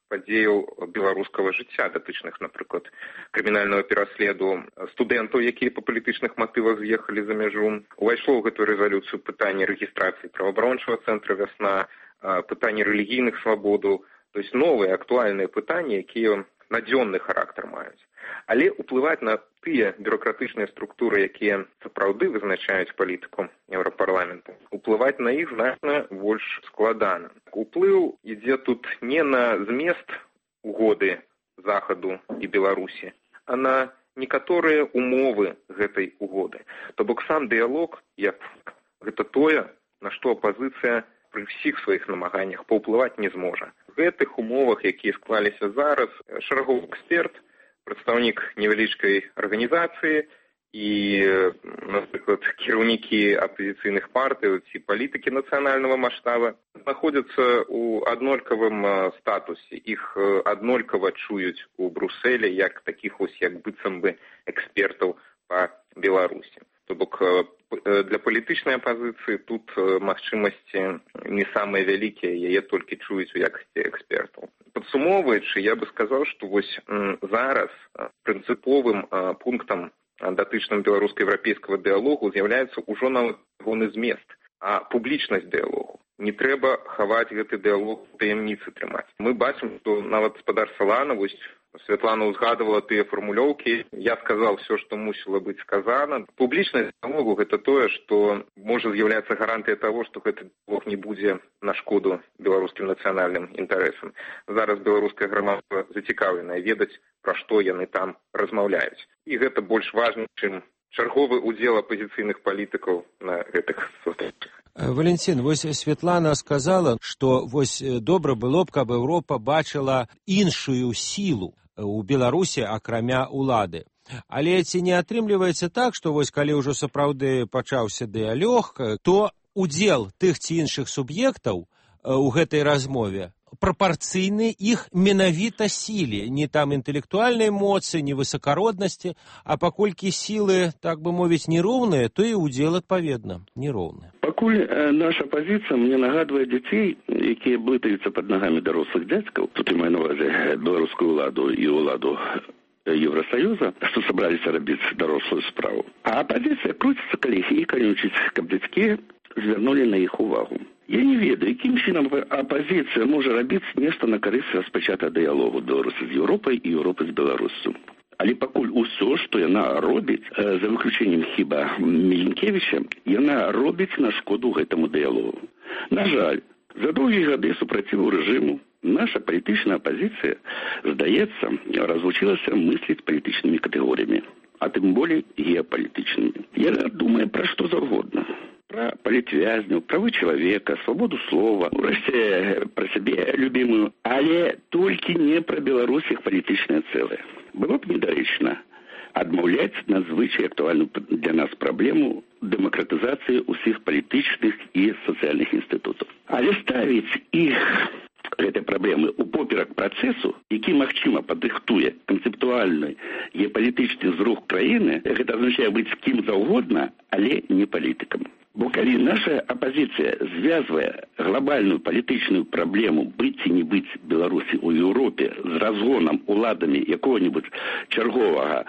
падзеяў беларускага жыцця, датычных, напрыклад, крымінальнага пераследу студэнтаў, якія па палітычных матывах з'ехалі за мяжу. Увайшло ў гэтую рэзалюцыю пытанне рэгістрацыі праваабарончага цэнтра «Вясна», пытанне рэлігійных свабодаў, то есть новыя актуальныя пытанні, якія надзённы характар маюць. Але ўплываць на тыя бюрократычныя структуры, якія сапраўды вызначаюць палітыку Еўрапарламента, уплываць на іх значна больш складана. Уплыў ідзе тут не на змест угоды Захаду і Беларусі, а на некаторыя умовы гэтай угоды. То бок сам дыялог, як гэта тое, на што апазіцыя пры ўсіх сваіх намаганнях паўплываць не зможа. В гэтых умовах, якія склаліся зараз, шараговы эксперт, прадстаўнік невялічкай арганізацыі і, напрыклад, кіраўнікі апазіцыйных партый ці палітыкі нацыянальнага маштаба знаходзяцца ў аднолькавым статусе. Іх аднолькава чуюць у Брусэлі як такіх ось як быццам бы экспертаў па Беларусі. То бок для палітычнай апазіцыі тут магчымасці не самыя вялікія, яе толькі чуюць у якасці экспертаў. Падсумоўваючы, я бы сказаў, што вось зараз прынцыповым пунктам датычным беларуска-еўрапейскага дыялогу з'яўляецца ўжо нават ягоны змест, а публічнасць дыялогу. Не трэба хаваць гэты дыялог у таямніцы трымаць. Мы бачым, што нават гаспадар Салана, вось Святлана узгадывала тыя фармулёўкі, я сказал все, што мусіла быць сказана. Публічнасць дыялогу гэта тое, што можа з'яўляцца гарантыя таго, што гэты дыялог не будзе на шкоду беларускім нацыянальным інтарэсам. Зараз беларускае грамадства зацікаўленае ведаць, пра што яны там размаўляюць. І гэта больш важна, чым чарговы удзел апазіцыйных палітыкаў на гэтых сустрэчах. Валентин, вось Светлана сказала, што вось добра было б, каб Еўропа бачыла іншую сілу у Беларусі, акрамя улады. Але ці не атрымліваецца так, што вось калі ўжо сапраўды пачаўся дыялог, то удзел тых ці іншых суб'ектаў у гэтай размове прапарцыйны іх менавіта сіле, не там інтэлектуальнай моцы, не высакароднасці, а паколькі сілы, так бы мовіць, нероўныя, то і удзел адпаведна нероўны. Пакуль наша пазіцыя мне нагадвае дзяцей, якія блытаюцца пад нагамі дарослых дзядзькаў, тут я маю на ўвазе беларускую ўладу і ўладу Евросоюза, што сабраліся рабіць дарослую справу. А апазіцыя круціцца калегі і канючыць, каб дзядзькі звярнулі на іх увагу. Я не ведаю, якім чынам апазіцыя можа рабіць нешта на карысць распачатага дыялогу Беларусі з Еўропай і Еўропы з Беларуссю. Але пакуль усё, што яна робіць, за выключэннем хіба Міленкевіча, яна робіць на шкоду гэтаму дыялогу. На жаль, за доўгія гады супраціву рэжыму наша палітычная апазіцыя, здаецца, разучылася мысліць палітычнымі катэгорыямі, а тым болей геапалітычнымі. Яна думае пра што заўгодна. Про палітвязню, правы чалавека, свабоду слова, урэшце пра сябе любімую, але толькі не пра Беларусь іх палітычнае цэлае. Было б недарэчна адмаўляць надзвычай актуальную для нас праблему дэмакратызацыі ўсіх палітычных і сацыяльных інстытутаў. Але ставіць іх гэтай праблемы ў поперак працэсу, які, магчыма, падрыхтуе канцэптуальны геапалітычны зрух краіны, гэта азначае быць кім заўгодна, але не палітыкам. Бо калі наша апазіцыя звязвае глобальную палітычную праблему быць ці не быць Беларусі ў Еўропе з разгонам уладамі якога-небудзь чарговага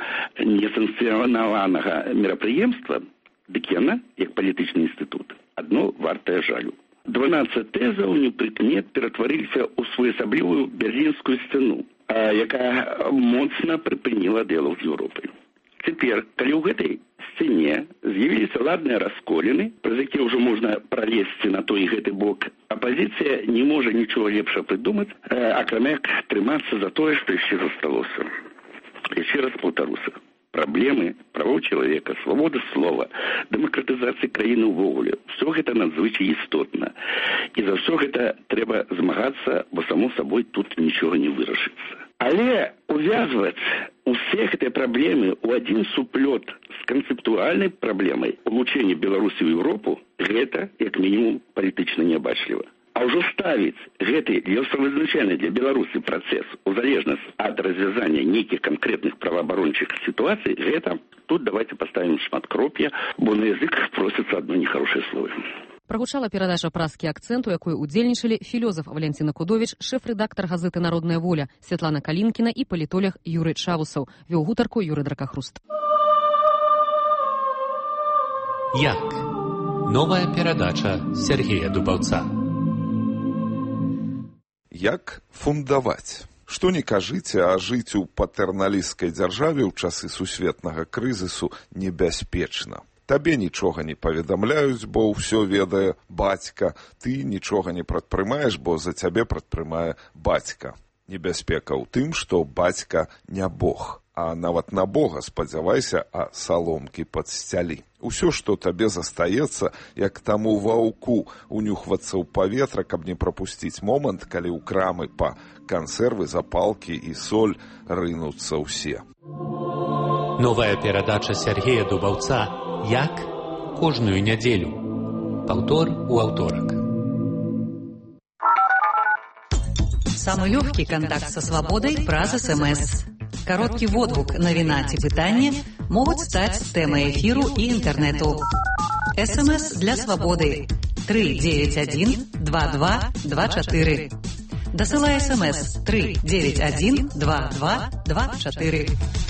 несанкцыянаванага мерапрыемства, дык яна, як палітычны інстытут, адно вартае жалю. 12 тэзаў непрыкмет ператварыліся ў своеасаблівую берлінскую сцяну, якая моцна прыпыніла дыялог з Еўропай. Цяпер, калі ў гэтай сцяне з'явіліся ладныя расколіны, праз якія ўжо можна пралезці на той і гэты бок, апазіцыя не можа нічога лепша прыдумаць, акрамя як трымацца за тое, што яшчэ засталося. Яшчэ раз паўтаруся. Праблемы правоў чалавека, свабода слова, дэмакратызацыі краіны ўвогуле. Усё гэта надзвычай істотна. І за ўсё гэта трэба змагацца, бо само сабой тут нічога не вырашыцца. Але увязваць усе гэтыя праблемы ў адзін суплёт з канцэптуальнай праблемай улучэння Беларусі ў Еўропу, гэта, як мінімум, палітычна неабачліва. А ўжо ставіць гэты лёсавызначальны для Беларусі працэс у залежнасць ад развязання нейкіх канкрэтных праваабарончых сітуацый, гэта тут давайте поставім шматкроп'я, бо на язык просіцца адно нехарошае слово. Прагучала перадача «Праскі акцэнт», у якой удзельнічалі філёзаф Валянціна Кудовіч, шэф-рэдактар газеты «Народная воля» Святлана Калінкіна і палітолог Юрый Чавусаў. Вёў гутарку Юрый Дракахруст. Як? Новая перадача Сергея Дубаўца. Як фундаваць? Што не кажыце, а жыць у патэрналісцкай дзяржаве ў часы сусветнага крызісу небяспечна. Табе нічога не паведамляюць, бо ўсё ведае бацька. Ты нічога не прадпрымаеш, бо за цябе прадпрымае бацька. Небяспека ў тым, што бацька не Бог. А нават на Бога спадзявайся, а саломкі падсцялі. Усё, што табе застаецца, як таму ваўку унюхвацца ў паветра, каб не прапусціць момант, калі ў крамы па кансервы, запалкі і соль рынуцца ўсе. Новая перадача Сергея Дубаўца «Як?» кожную нядзелю. Паўтор у аўторак. Самый легкий контакт со свободой праз СМС. Короткий водгук, навіна ці пытанне могуць стаць тэмай эфіру і інтэрнэту. СМС для свободы 391 2224. Дасылай СМС 391 2224.